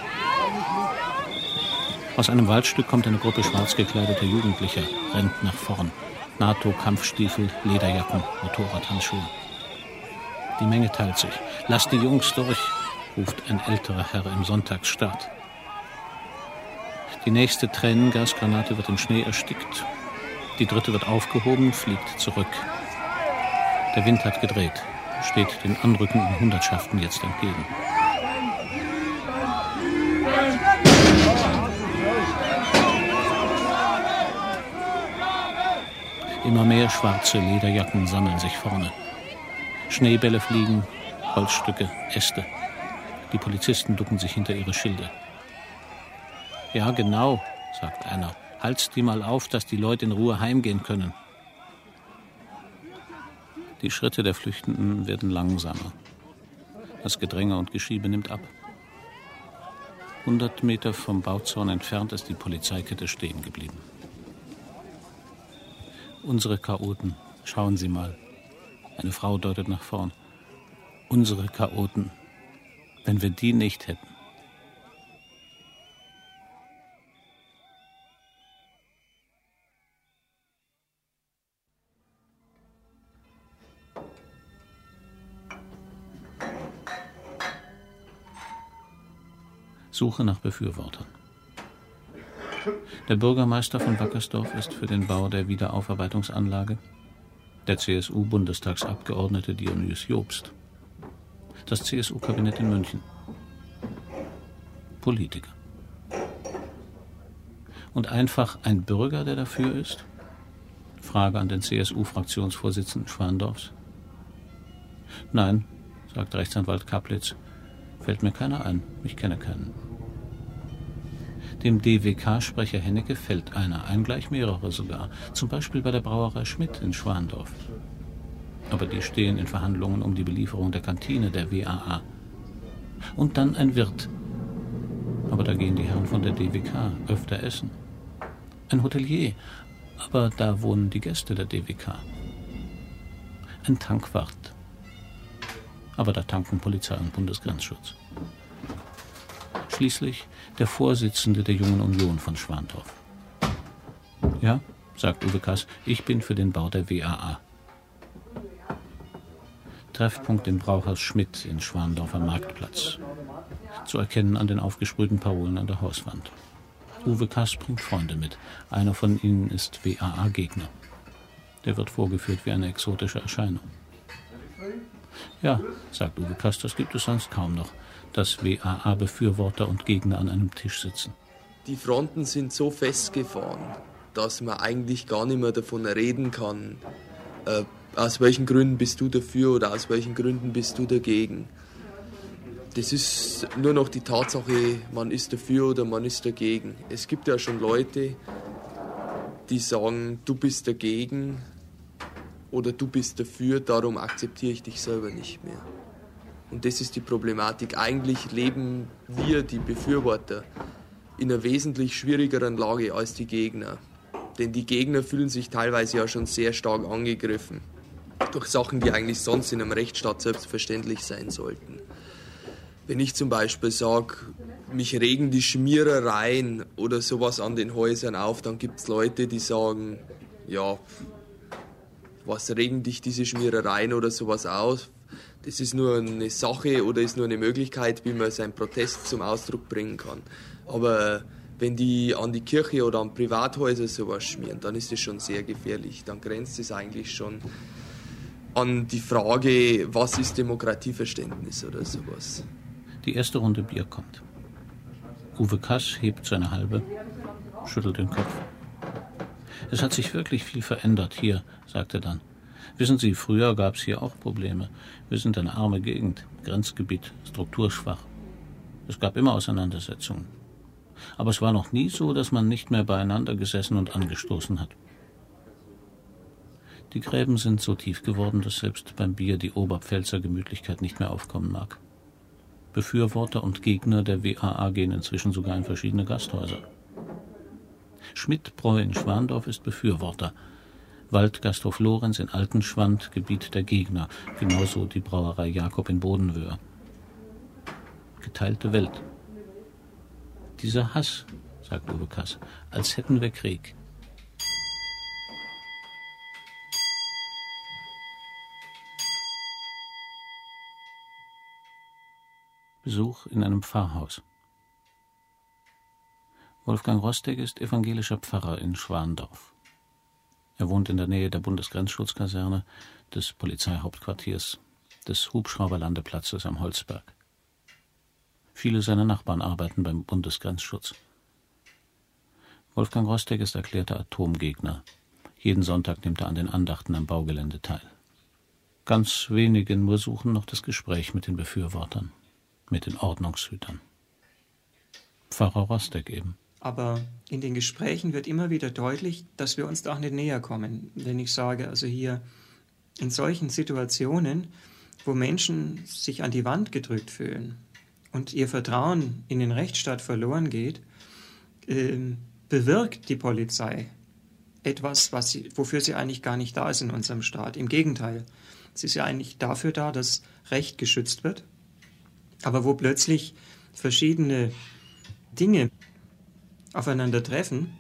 Aus einem Waldstück kommt eine Gruppe schwarz gekleideter Jugendlicher, rennt nach vorn. NATO-Kampfstiefel, Lederjacken, Motorradhandschuhe. Die Menge teilt sich. Lasst die Jungs durch, ruft ein älterer Herr im Sonntagsstaat. Die nächste Tränengasgranate wird im Schnee erstickt. Die dritte wird aufgehoben, fliegt zurück. Der Wind hat gedreht, steht den anrückenden Hundertschaften jetzt entgegen. Immer mehr schwarze Lederjacken sammeln sich vorne. Schneebälle fliegen, Holzstücke, Äste. Die Polizisten ducken sich hinter ihre Schilde. Ja, genau, sagt einer. Halt's die mal auf, dass die Leute in Ruhe heimgehen können. Die Schritte der Flüchtenden werden langsamer. Das Gedränge und Geschiebe nimmt ab. 100 Meter vom Bauzaun entfernt ist die Polizeikette stehen geblieben. Unsere Chaoten, schauen Sie mal. Eine Frau deutet nach vorn. Unsere Chaoten, wenn wir die nicht hätten. Suche nach Befürwortern. Der Bürgermeister von Wackersdorf ist für den Bau der Wiederaufarbeitungsanlage, der CSU-Bundestagsabgeordnete Dionys Jobst, das CSU-Kabinett in München, Politiker. Und einfach ein Bürger, der dafür ist? Frage an den CSU-Fraktionsvorsitzenden Schwandorfs. Nein, sagt Rechtsanwalt Kaplitz, fällt mir keiner ein, ich kenne keinen. Dem DWK-Sprecher Hennecke fällt einer ein, gleich mehrere sogar. Zum Beispiel bei der Brauerei Schmidt in Schwandorf. Aber die stehen in Verhandlungen um die Belieferung der Kantine der WAA. Und dann ein Wirt. Aber da gehen die Herren von der DWK öfter essen. Ein Hotelier. Aber da wohnen die Gäste der DWK. Ein Tankwart. Aber da tanken Polizei und Bundesgrenzschutz. Schließlich der Vorsitzende der Jungen Union von Schwandorf. Ja, sagt Uwe Kass, ich bin für den Bau der WAA. Treffpunkt im Brauhaus Schmidt in Schwandorfer Marktplatz. Zu erkennen an den aufgesprühten Parolen an der Hauswand. Uwe Kass bringt Freunde mit. Einer von ihnen ist WAA-Gegner. Der wird vorgeführt wie eine exotische Erscheinung. Ja, sagt Uwe Kass, das gibt es sonst kaum noch, dass WAA-Befürworter und Gegner an einem Tisch sitzen. Die Fronten sind so festgefahren, dass man eigentlich gar nicht mehr davon reden kann, aus welchen Gründen bist du dafür oder aus welchen Gründen bist du dagegen. Das ist nur noch die Tatsache, man ist dafür oder man ist dagegen. Es gibt ja schon Leute, die sagen, du bist dagegen oder du bist dafür, darum akzeptiere ich dich selber nicht mehr. Und das ist die Problematik. Eigentlich leben wir, die Befürworter, in einer wesentlich schwierigeren Lage als die Gegner. Denn die Gegner fühlen sich teilweise ja schon sehr stark angegriffen. Durch Sachen, die eigentlich sonst in einem Rechtsstaat selbstverständlich sein sollten. Wenn ich zum Beispiel sage, mich regen die Schmierereien oder sowas an den Häusern auf, dann gibt es Leute, die sagen, ja, was regen dich diese Schmierereien oder sowas auf? Das ist nur eine Sache oder ist nur eine Möglichkeit, wie man seinen Protest zum Ausdruck bringen kann. Aber wenn die an die Kirche oder an Privathäuser sowas schmieren, dann ist das schon sehr gefährlich. Dann grenzt es eigentlich schon an die Frage, was ist Demokratieverständnis oder sowas. Die erste Runde Bier kommt. Uwe Kass hebt seine halbe, schüttelt den Kopf. Es hat sich wirklich viel verändert hier, sagt er dann. Wissen Sie, früher gab es hier auch Probleme. Wir sind eine arme Gegend, Grenzgebiet, strukturschwach. Es gab immer Auseinandersetzungen. Aber es war noch nie so, dass man nicht mehr beieinander gesessen und angestoßen hat. Die Gräben sind so tief geworden, dass selbst beim Bier die Oberpfälzer Gemütlichkeit nicht mehr aufkommen mag. Befürworter und Gegner der WAA gehen inzwischen sogar in verschiedene Gasthäuser. Schmidt-Bräu in Schwandorf ist Befürworter. Waldgasthof Lorenz in Altenschwand, Gebiet der Gegner. Genauso die Brauerei Jakob in Bodenwöhr. Geteilte Welt. Dieser Hass, sagt Uwe Kass, als hätten wir Krieg. Besuch in einem Pfarrhaus. Wolfgang Rostek ist evangelischer Pfarrer in Schwandorf. Er wohnt in der Nähe der Bundesgrenzschutzkaserne, des Polizeihauptquartiers, des Hubschrauberlandeplatzes am Holzberg. Viele seiner Nachbarn arbeiten beim Bundesgrenzschutz. Wolfgang Rostek ist erklärter Atomgegner. Jeden Sonntag nimmt er an den Andachten am Baugelände teil. Ganz wenige nur suchen noch das Gespräch mit den Befürwortern, mit den Ordnungshütern. Pfarrer Rostek eben. Aber in den Gesprächen wird immer wieder deutlich, dass wir uns da auch nicht näher kommen. Wenn ich sage, also hier in solchen Situationen, wo Menschen sich an die Wand gedrückt fühlen und ihr Vertrauen in den Rechtsstaat verloren geht, bewirkt die Polizei etwas, wofür sie eigentlich gar nicht da ist in unserem Staat. Im Gegenteil, sie ist ja eigentlich dafür da, dass Recht geschützt wird, aber wo plötzlich verschiedene Dinge aufeinandertreffen,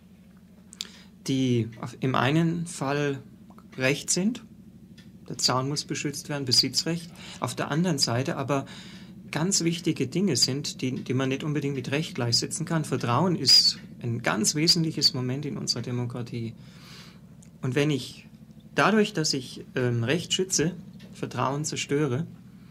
die im einen Fall Recht sind, der Zaun muss beschützt werden, Besitzrecht, auf der anderen Seite aber ganz wichtige Dinge sind, die man nicht unbedingt mit Recht gleichsetzen kann. Vertrauen ist ein ganz wesentliches Moment in unserer Demokratie. Und wenn ich dadurch, dass ich Recht schütze, Vertrauen zerstöre,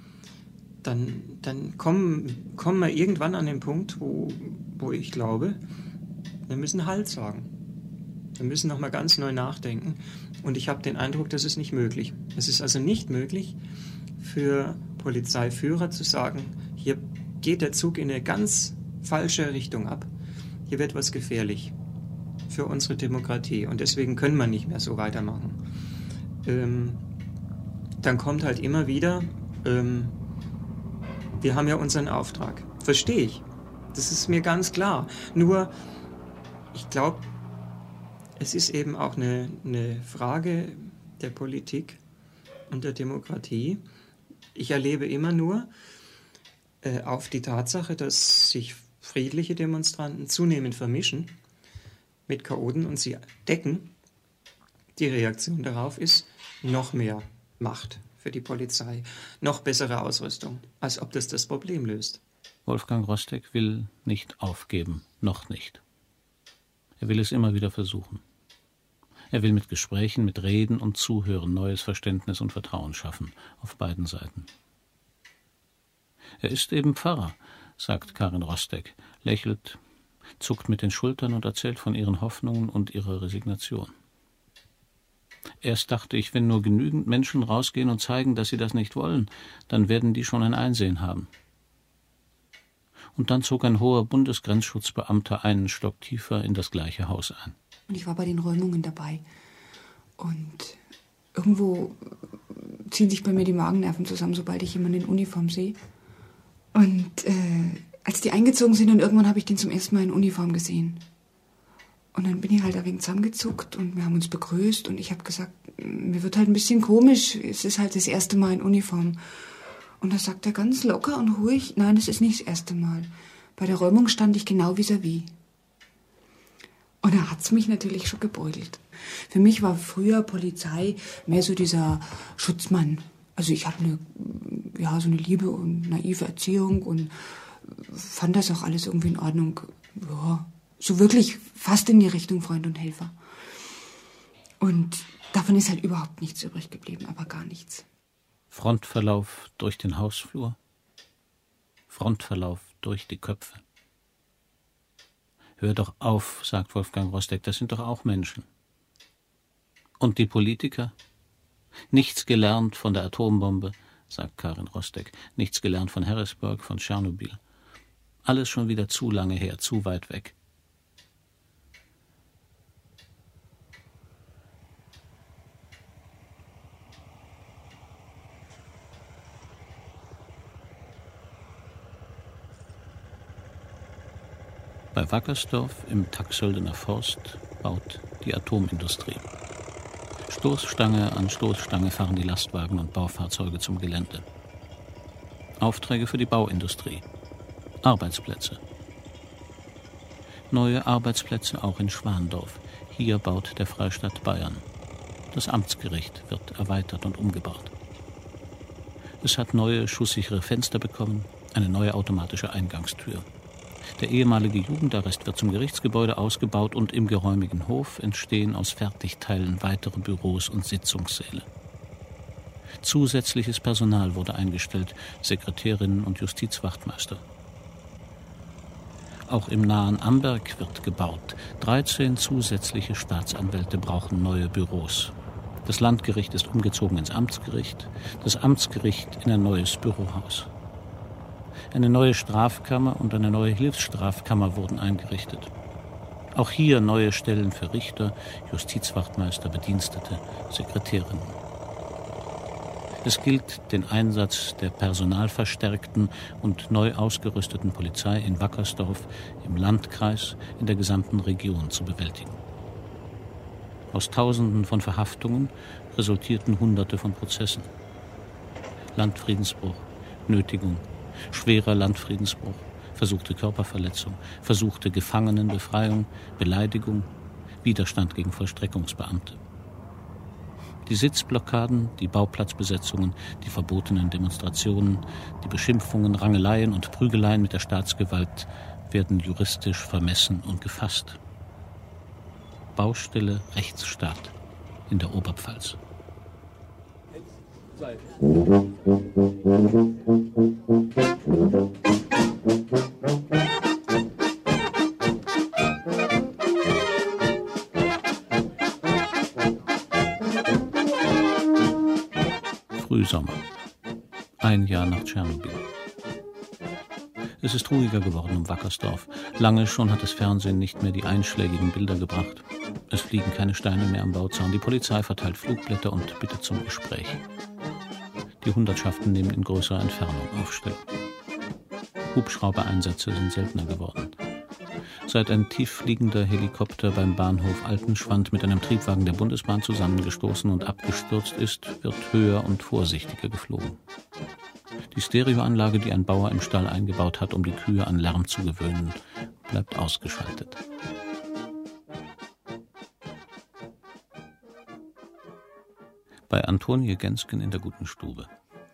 dann kommen wir irgendwann an den Punkt, wo ich glaube, wir müssen Halt sagen. Wir müssen nochmal ganz neu nachdenken. Und ich habe den Eindruck, das ist nicht möglich. Es ist also nicht möglich für Polizeiführer zu sagen, hier geht der Zug in eine ganz falsche Richtung ab. Hier wird was gefährlich für unsere Demokratie. Und deswegen können wir nicht mehr so weitermachen. Dann kommt halt immer wieder, wir haben ja unseren Auftrag. Verstehe ich. Das ist mir ganz klar. Nur, ich glaube, es ist eben auch eine Frage der Politik und der Demokratie. Ich erlebe immer nur auf die Tatsache, dass sich friedliche Demonstranten zunehmend vermischen mit Chaoten und sie decken. Die Reaktion darauf ist noch mehr Macht für die Polizei, noch bessere Ausrüstung, als ob das Problem löst. Wolfgang Rostek will nicht aufgeben, noch nicht. Er will es immer wieder versuchen. Er will mit Gesprächen, mit Reden und Zuhören neues Verständnis und Vertrauen schaffen, auf beiden Seiten. Er ist eben Pfarrer, sagt Karin Rostek, lächelt, zuckt mit den Schultern und erzählt von ihren Hoffnungen und ihrer Resignation. Erst dachte ich, wenn nur genügend Menschen rausgehen und zeigen, dass sie das nicht wollen, dann werden die schon ein Einsehen haben. Und dann zog ein hoher Bundesgrenzschutzbeamter einen Stock tiefer in das gleiche Haus ein. Und ich war bei den Räumungen dabei. Und irgendwo ziehen sich bei mir die Magennerven zusammen, sobald ich jemanden in Uniform sehe. Und als die eingezogen sind und irgendwann habe ich den zum ersten Mal in Uniform gesehen. Und dann bin ich halt ein wenig zusammengezuckt und wir haben uns begrüßt und ich habe gesagt, mir wird halt ein bisschen komisch, es ist halt das erste Mal in Uniform. Und da sagt er ganz locker und ruhig, nein, das ist nicht das erste Mal. Bei der Räumung stand ich genau vis-à-vis. Und da hat's mich natürlich schon gebeutelt. Für mich war früher Polizei mehr so dieser Schutzmann, Also ich hatte so eine liebe und naive Erziehung und fand das auch alles irgendwie in Ordnung. Ja, so wirklich fast in die Richtung Freund und Helfer. Und davon ist halt überhaupt nichts übrig geblieben, aber gar nichts. Frontverlauf durch den Hausflur, Frontverlauf durch die Köpfe. Hör doch auf, sagt Wolfgang Rosteck, das sind doch auch Menschen. Und die Politiker? Nichts gelernt von der Atombombe, sagt Karin Rosteck, nichts gelernt von Harrisburg, von Tschernobyl. Alles schon wieder zu lange her, zu weit weg. Bei Wackersdorf im Taxöldener Forst baut die Atomindustrie. Stoßstange an Stoßstange fahren die Lastwagen und Baufahrzeuge zum Gelände. Aufträge für die Bauindustrie. Arbeitsplätze. Neue Arbeitsplätze auch in Schwandorf. Hier baut der Freistaat Bayern. Das Amtsgericht wird erweitert und umgebaut. Es hat neue schusssichere Fenster bekommen, eine neue automatische Eingangstür. Der ehemalige Jugendarrest wird zum Gerichtsgebäude ausgebaut und im geräumigen Hof entstehen aus Fertigteilen weitere Büros und Sitzungssäle. Zusätzliches Personal wurde eingestellt, Sekretärinnen und Justizwachtmeister. Auch im nahen Amberg wird gebaut. 13 zusätzliche Staatsanwälte brauchen neue Büros. Das Landgericht ist umgezogen ins Amtsgericht, das Amtsgericht in ein neues Bürohaus. Eine neue Strafkammer und eine neue Hilfsstrafkammer wurden eingerichtet. Auch hier neue Stellen für Richter, Justizwachtmeister, Bedienstete, Sekretärinnen. Es gilt, den Einsatz der personalverstärkten und neu ausgerüsteten Polizei in Wackersdorf, im Landkreis, in der gesamten Region zu bewältigen. Aus Tausenden von Verhaftungen resultierten Hunderte von Prozessen. Landfriedensbruch, Nötigung, schwerer Landfriedensbruch, versuchte Körperverletzung, versuchte Gefangenenbefreiung, Beleidigung, Widerstand gegen Vollstreckungsbeamte. Die Sitzblockaden, die Bauplatzbesetzungen, die verbotenen Demonstrationen, die Beschimpfungen, Rangeleien und Prügeleien mit der Staatsgewalt werden juristisch vermessen und gefasst. Baustelle Rechtsstaat in der Oberpfalz. Frühsommer. Ein Jahr nach Tschernobyl. Es ist ruhiger geworden um Wackersdorf. Lange schon hat das Fernsehen nicht mehr die einschlägigen Bilder gebracht. Es fliegen keine Steine mehr am Bauzaun. Die Polizei verteilt Flugblätter und bittet zum Gespräch. Die Hundertschaften nehmen in größerer Entfernung Aufstellung. Hubschraubereinsätze sind seltener geworden. Seit ein tieffliegender Helikopter beim Bahnhof Altenschwand mit einem Triebwagen der Bundesbahn zusammengestoßen und abgestürzt ist, wird höher und vorsichtiger geflogen. Die Stereoanlage, die ein Bauer im Stall eingebaut hat, um die Kühe an Lärm zu gewöhnen, bleibt ausgeschaltet. Bei Antonie Gensken in der Guten Stube.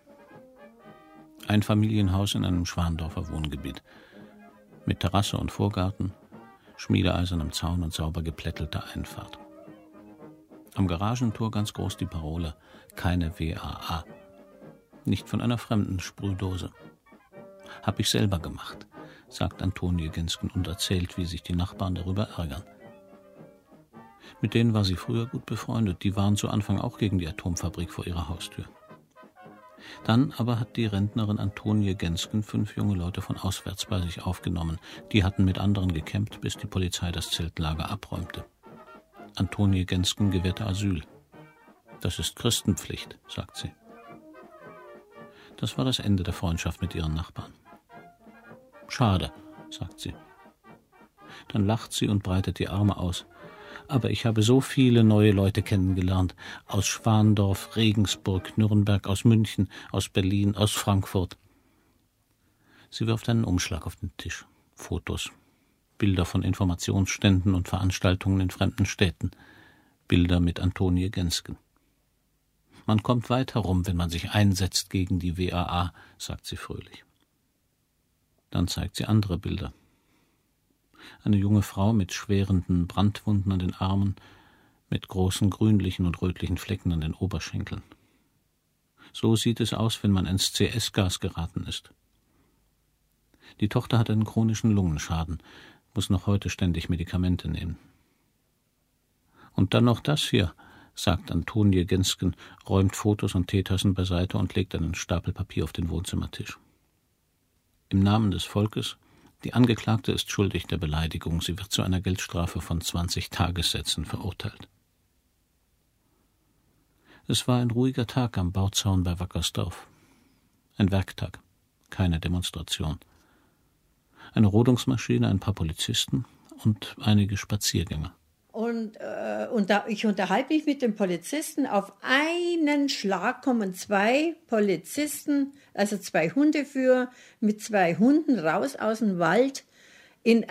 Ein Familienhaus in einem Schwandorfer Wohngebiet. Mit Terrasse und Vorgarten, schmiedeeisernem Zaun und sauber geplättelter Einfahrt. Am Garagentor ganz groß die Parole: keine WAA. Nicht von einer fremden Sprühdose. Hab ich selber gemacht, sagt Antonie Gensken und erzählt, wie sich die Nachbarn darüber ärgern. Mit denen war sie früher gut befreundet. Die waren zu Anfang auch gegen die Atomfabrik vor ihrer Haustür. Dann aber hat die Rentnerin Antonie Gensken 5 junge Leute von auswärts bei sich aufgenommen. Die hatten mit anderen gecampt, bis die Polizei das Zeltlager abräumte. Antonie Gensken gewährte Asyl. Das ist Christenpflicht, sagt sie. Das war das Ende der Freundschaft mit ihren Nachbarn. Schade, sagt sie. Dann lacht sie und breitet die Arme aus. Aber ich habe so viele neue Leute kennengelernt. Aus Schwandorf, Regensburg, Nürnberg, aus München, aus Berlin, aus Frankfurt. Sie wirft einen Umschlag auf den Tisch. Fotos. Bilder von Informationsständen und Veranstaltungen in fremden Städten. Bilder mit Antonie Gensken. Man kommt weit herum, wenn man sich einsetzt gegen die WAA, sagt sie fröhlich. Dann zeigt sie andere Bilder. Eine junge Frau mit schwerenden Brandwunden an den Armen, mit großen grünlichen und rötlichen Flecken an den Oberschenkeln. So sieht es aus, wenn man ins CS-Gas geraten ist. Die Tochter hat einen chronischen Lungenschaden, muss noch heute ständig Medikamente nehmen. Und dann noch das hier, sagt Antonie Gensken, räumt Fotos und Teetassen beiseite und legt einen Stapel Papier auf den Wohnzimmertisch. Im Namen des Volkes, die Angeklagte ist schuldig der Beleidigung. Sie wird zu einer Geldstrafe von 20 Tagessätzen verurteilt. Es war ein ruhiger Tag am Bauzaun bei Wackersdorf. Ein Werktag, keine Demonstration. Eine Rodungsmaschine, ein paar Polizisten und einige Spaziergänger. Und ich unterhalte mich mit den Polizisten. Auf einen Schlag kommen 2 Polizisten, also 2 Hundeführer mit 2 Hunden raus aus dem Wald im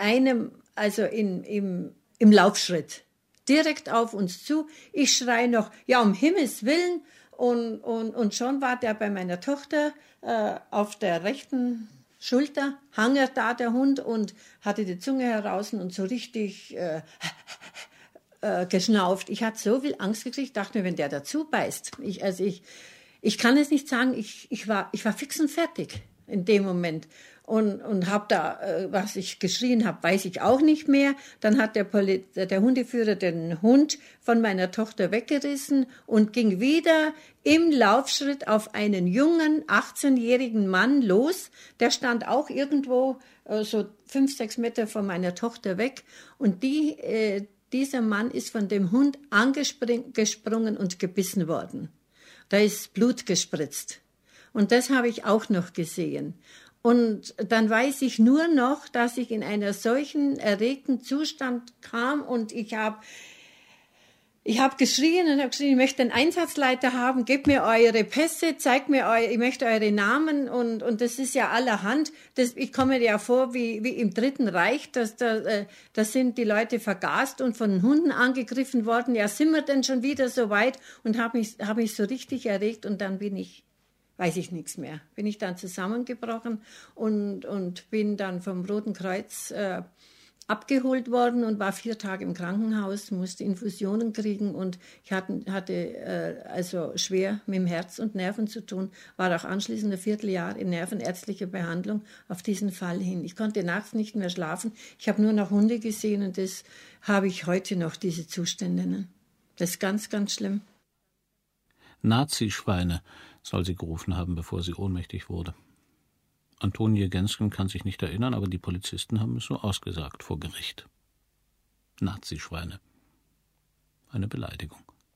Laufschritt. Direkt auf uns zu. Ich schreie noch, ja, um Himmels Willen. Und schon war der bei meiner Tochter auf der rechten Schulter, hangert da der Hund und hatte die Zunge heraus und so richtig geschnauft. Ich hatte so viel Angst gekriegt, dachte mir, wenn der dazu beißt. Ich kann es nicht sagen, ich war fix und fertig in dem Moment. Und habe da, was ich geschrien habe, weiß ich auch nicht mehr. Dann hat der Hundeführer den Hund von meiner Tochter weggerissen und ging wieder im Laufschritt auf einen jungen, 18-jährigen Mann los. Der stand auch irgendwo so 5-6 Meter von meiner Tochter weg. Und dieser Mann ist von dem Hund angesprungen und gebissen worden. Da ist Blut gespritzt. Und das habe ich auch noch gesehen. Und dann weiß ich nur noch, dass ich in einer solchen erregten Zustand kam und ich habe geschrien und habe geschrien, ich möchte einen Einsatzleiter haben, gebt mir eure Pässe, zeigt mir ich möchte eure Namen und das ist ja allerhand. Ich komme mir ja vor wie im Dritten Reich, da sind die Leute vergast und von Hunden angegriffen worden. Ja, sind wir denn schon wieder so weit? Und habe mich so richtig erregt und dann weiß ich nichts mehr. Bin ich dann zusammengebrochen und bin dann vom Roten Kreuz abgeholt worden und war 4 Tage im Krankenhaus, musste Infusionen kriegen und ich hatte also schwer mit dem Herz und Nerven zu tun, war auch anschließend ein Vierteljahr in nervenärztlicher Behandlung auf diesen Fall hin. Ich konnte nachts nicht mehr schlafen, ich habe nur noch Hunde gesehen und das habe ich heute noch, diese Zustände. Ne? Das ist ganz, ganz schlimm. Nazi-Schweine soll sie gerufen haben, bevor sie ohnmächtig wurde. Antonie Gensken kann sich nicht erinnern, aber die Polizisten haben es so ausgesagt vor Gericht. Nazi-Schweine. Eine Beleidigung.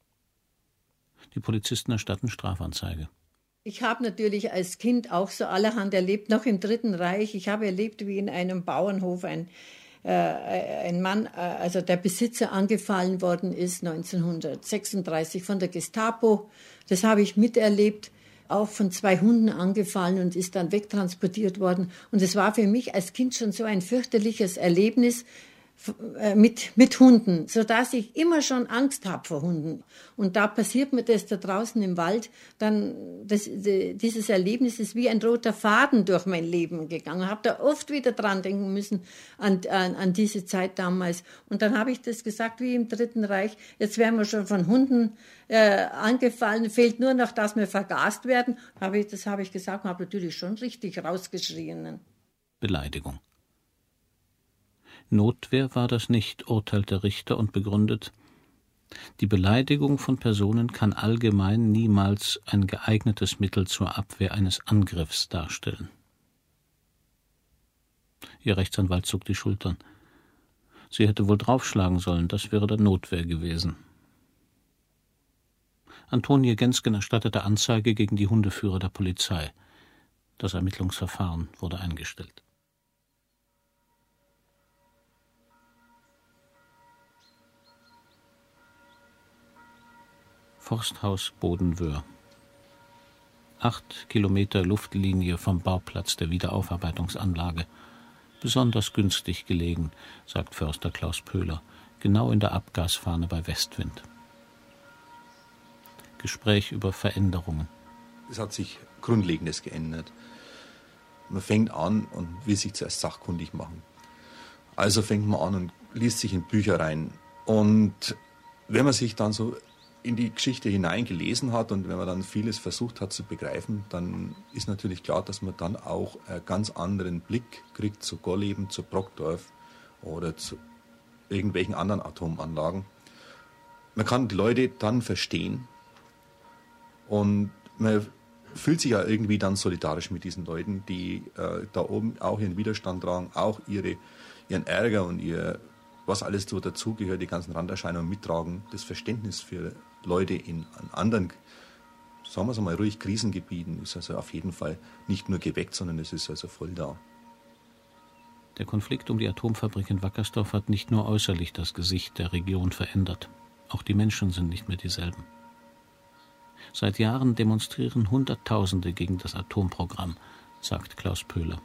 Die Polizisten erstatten Strafanzeige. Ich habe natürlich als Kind auch so allerhand erlebt, noch im Dritten Reich. Ich habe erlebt, wie in einem Bauernhof ein Mann, also der Besitzer, angefallen worden ist 1936 von der Gestapo. Das habe ich miterlebt, auch von 2 Hunden angefallen und ist dann wegtransportiert worden. Und es war für mich als Kind schon so ein fürchterliches Erlebnis mit Hunden, sodass ich immer schon Angst habe vor Hunden. Und da passiert mir das da draußen im Wald, dann dieses Erlebnis ist wie ein roter Faden durch mein Leben gegangen. Ich habe da oft wieder dran denken müssen an diese Zeit damals. Und dann habe ich das gesagt, wie im Dritten Reich, jetzt werden wir schon von Hunden angefallen, fehlt nur noch, dass wir vergast werden. Das habe ich gesagt und habe natürlich schon richtig rausgeschrien. Beleidigung. Notwehr war das nicht, urteilt der Richter und begründet, die Beleidigung von Personen kann allgemein niemals ein geeignetes Mittel zur Abwehr eines Angriffs darstellen. Ihr Rechtsanwalt zuckt die Schultern. Sie hätte wohl draufschlagen sollen, das wäre dann Notwehr gewesen. Antonie Gensken erstattete Anzeige gegen die Hundeführer der Polizei. Das Ermittlungsverfahren wurde eingestellt. Forsthaus Bodenwöhr. 8 Kilometer Luftlinie vom Bauplatz der Wiederaufarbeitungsanlage. Besonders günstig gelegen, sagt Förster Klaus Pöhler, genau in der Abgasfahne bei Westwind. Gespräch über Veränderungen. Es hat sich Grundlegendes geändert. Man fängt an und will sich zuerst sachkundig machen. Also fängt man an und liest sich in Bücher rein. Und wenn man sich dann so in die Geschichte hineingelesen hat und wenn man dann vieles versucht hat zu begreifen, dann ist natürlich klar, dass man dann auch einen ganz anderen Blick kriegt zu Gorleben, zu Brockdorf oder zu irgendwelchen anderen Atomanlagen. Man kann die Leute dann verstehen und man fühlt sich ja irgendwie dann solidarisch mit diesen Leuten, die da oben auch ihren Widerstand tragen, auch ihren Ärger und was alles so dazugehört, die ganzen Randerscheinungen mittragen. Das Verständnis für Leute in anderen, sagen wir es mal ruhig, Krisengebieten ist also auf jeden Fall nicht nur geweckt, sondern es ist also voll da. Der Konflikt um die Atomfabrik in Wackersdorf hat nicht nur äußerlich das Gesicht der Region verändert. Auch die Menschen sind nicht mehr dieselben. Seit Jahren demonstrieren Hunderttausende gegen das Atomprogramm, sagt Klaus Pöhler.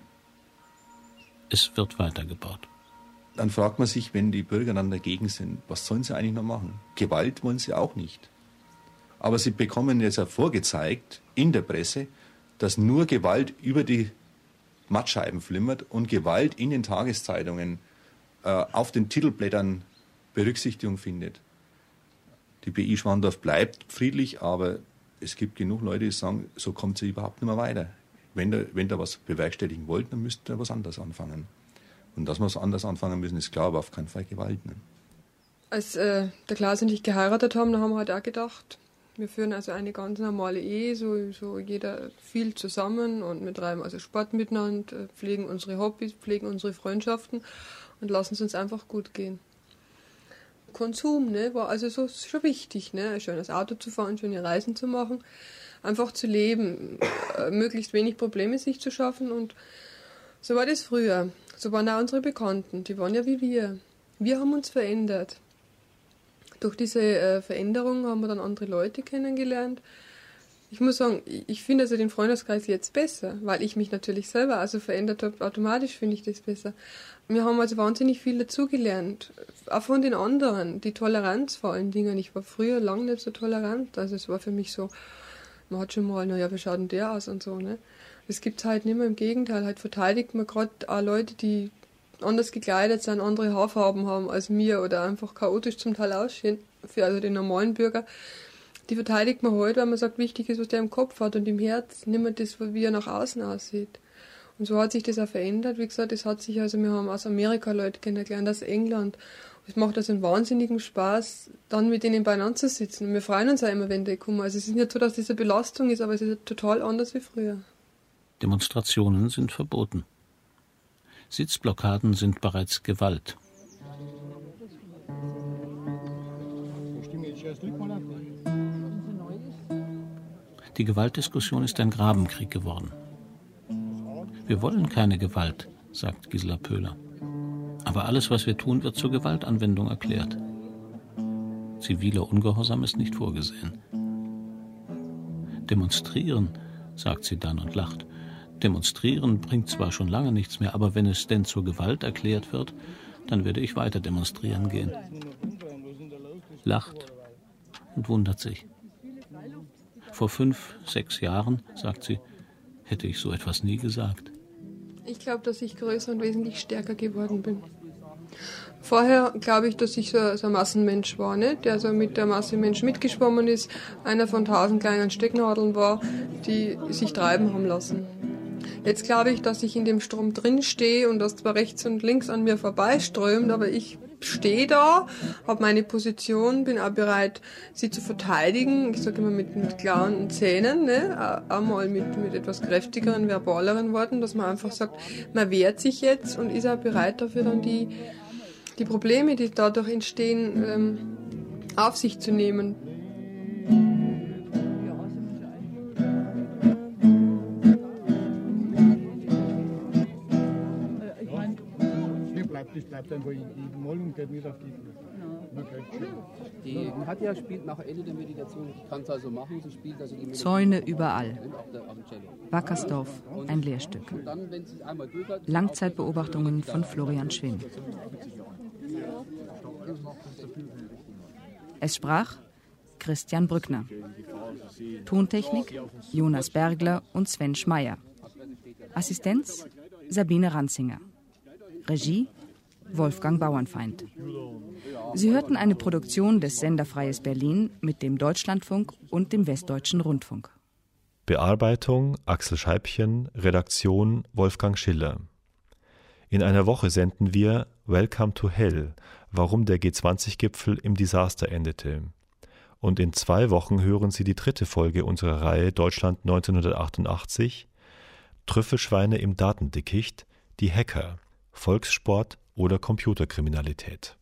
Es wird weitergebaut. Dann fragt man sich, wenn die Bürger dann dagegen sind, was sollen sie eigentlich noch machen? Gewalt wollen sie auch nicht. Aber sie bekommen jetzt ja vorgezeigt in der Presse, dass nur Gewalt über die Mattscheiben flimmert und Gewalt in den Tageszeitungen auf den Titelblättern Berücksichtigung findet. Die BI Schwandorf bleibt friedlich, aber es gibt genug Leute, die sagen, so kommt sie überhaupt nicht mehr weiter. Wenn da was bewerkstelligen wollt, dann müsst ihr was anderes anfangen. Und dass wir was anderes anfangen müssen, ist klar, aber auf keinen Fall Gewalt. Ne? Als der Klaus und ich geheiratet haben, da haben wir halt auch gedacht, wir führen also eine ganz normale Ehe, so jeder viel zusammen und wir treiben also Sport miteinander, pflegen unsere Hobbys, pflegen unsere Freundschaften und lassen es uns einfach gut gehen. Konsum, ne, war also so schon wichtig, ne, ein schönes Auto zu fahren, schöne Reisen zu machen, einfach zu leben, möglichst wenig Probleme sich zu schaffen und so war das früher. So waren auch unsere Bekannten, die waren ja wie wir. Wir haben uns verändert. Durch diese Veränderung haben wir dann andere Leute kennengelernt. Ich muss sagen, ich finde also den Freundeskreis jetzt besser, weil ich mich natürlich selber also verändert habe. Automatisch finde ich das besser. Wir haben also wahnsinnig viel dazugelernt. Auch von den anderen. Die Toleranz vor allen Dingen. Ich war früher lange nicht so tolerant. Also es war für mich so, man hat schon mal, naja, wie schaut denn der aus und so, ne? Das gibt es halt nicht mehr, im Gegenteil. Halt verteidigt man gerade auch Leute, die anders gekleidet sind, andere Haarfarben haben als mir oder einfach chaotisch zum Teil aussehen, für also den normalen Bürger. Die verteidigt man heute, weil man sagt, wichtig ist, was der im Kopf hat und im Herz, nicht mehr das, wie er nach außen aussieht. Und so hat sich das auch verändert. Wie gesagt, das hat sich, also wir haben aus Amerika Leute kennengelernt, aus England. Es macht also einen wahnsinnigen Spaß, dann mit denen beieinander zu sitzen. Und wir freuen uns auch immer, wenn die kommen. Also es ist nicht so, dass das eine Belastung ist, aber es ist total anders wie früher. Demonstrationen sind verboten. Sitzblockaden sind bereits Gewalt. Die Gewaltdiskussion ist ein Grabenkrieg geworden. Wir wollen keine Gewalt, sagt Gisela Pöhler. Aber alles, was wir tun, wird zur Gewaltanwendung erklärt. Ziviler Ungehorsam ist nicht vorgesehen. Demonstrieren, sagt sie dann und lacht. Demonstrieren bringt zwar schon lange nichts mehr, aber wenn es denn zur Gewalt erklärt wird, dann werde ich weiter demonstrieren gehen. Lacht und wundert sich. Vor 5, 6 Jahren, sagt sie, hätte ich so etwas nie gesagt. Ich glaube, dass ich größer und wesentlich stärker geworden bin. Vorher glaube ich, dass ich so ein Massenmensch war, ne? Der so mit der Masse Menschen mitgeschwommen ist, einer von 1000 kleinen Stecknadeln war, die sich treiben haben lassen. Jetzt glaube ich, dass ich in dem Strom drin stehe und das zwar rechts und links an mir vorbeiströmt, aber ich stehe da, habe meine Position, bin auch bereit, sie zu verteidigen. Ich sage immer mit klaren Zähnen, ne? Auch mal mit etwas kräftigeren, verbaleren Worten, dass man einfach sagt, man wehrt sich jetzt und ist auch bereit dafür, dann die Probleme, die dadurch entstehen, auf sich zu nehmen. Das bleibt einfach in Moll und geht nicht auf die Katja spielt nach Ende der Meditation, kann es also machen, sie spielt also die Meditation. Zäune überall. Wackersdorf, ein Lehrstück. Langzeitbeobachtungen von Florian Schwinn. Es sprach Christian Brückner. Tontechnik Jonas Bergler und Sven Schmeier. Assistenz Sabine Ranzinger. Regie Wolfgang Bauernfeind. Sie hörten eine Produktion des Sender Freies Berlin mit dem Deutschlandfunk und dem Westdeutschen Rundfunk. Bearbeitung Axel Scheibchen, Redaktion Wolfgang Schiller. In einer Woche senden wir Welcome to Hell, warum der G20-Gipfel im Desaster endete. Und in 2 Wochen hören Sie die 3. Folge unserer Reihe Deutschland 1988, Trüffelschweine im Datendickicht, die Hacker, Volkssport oder Computerkriminalität.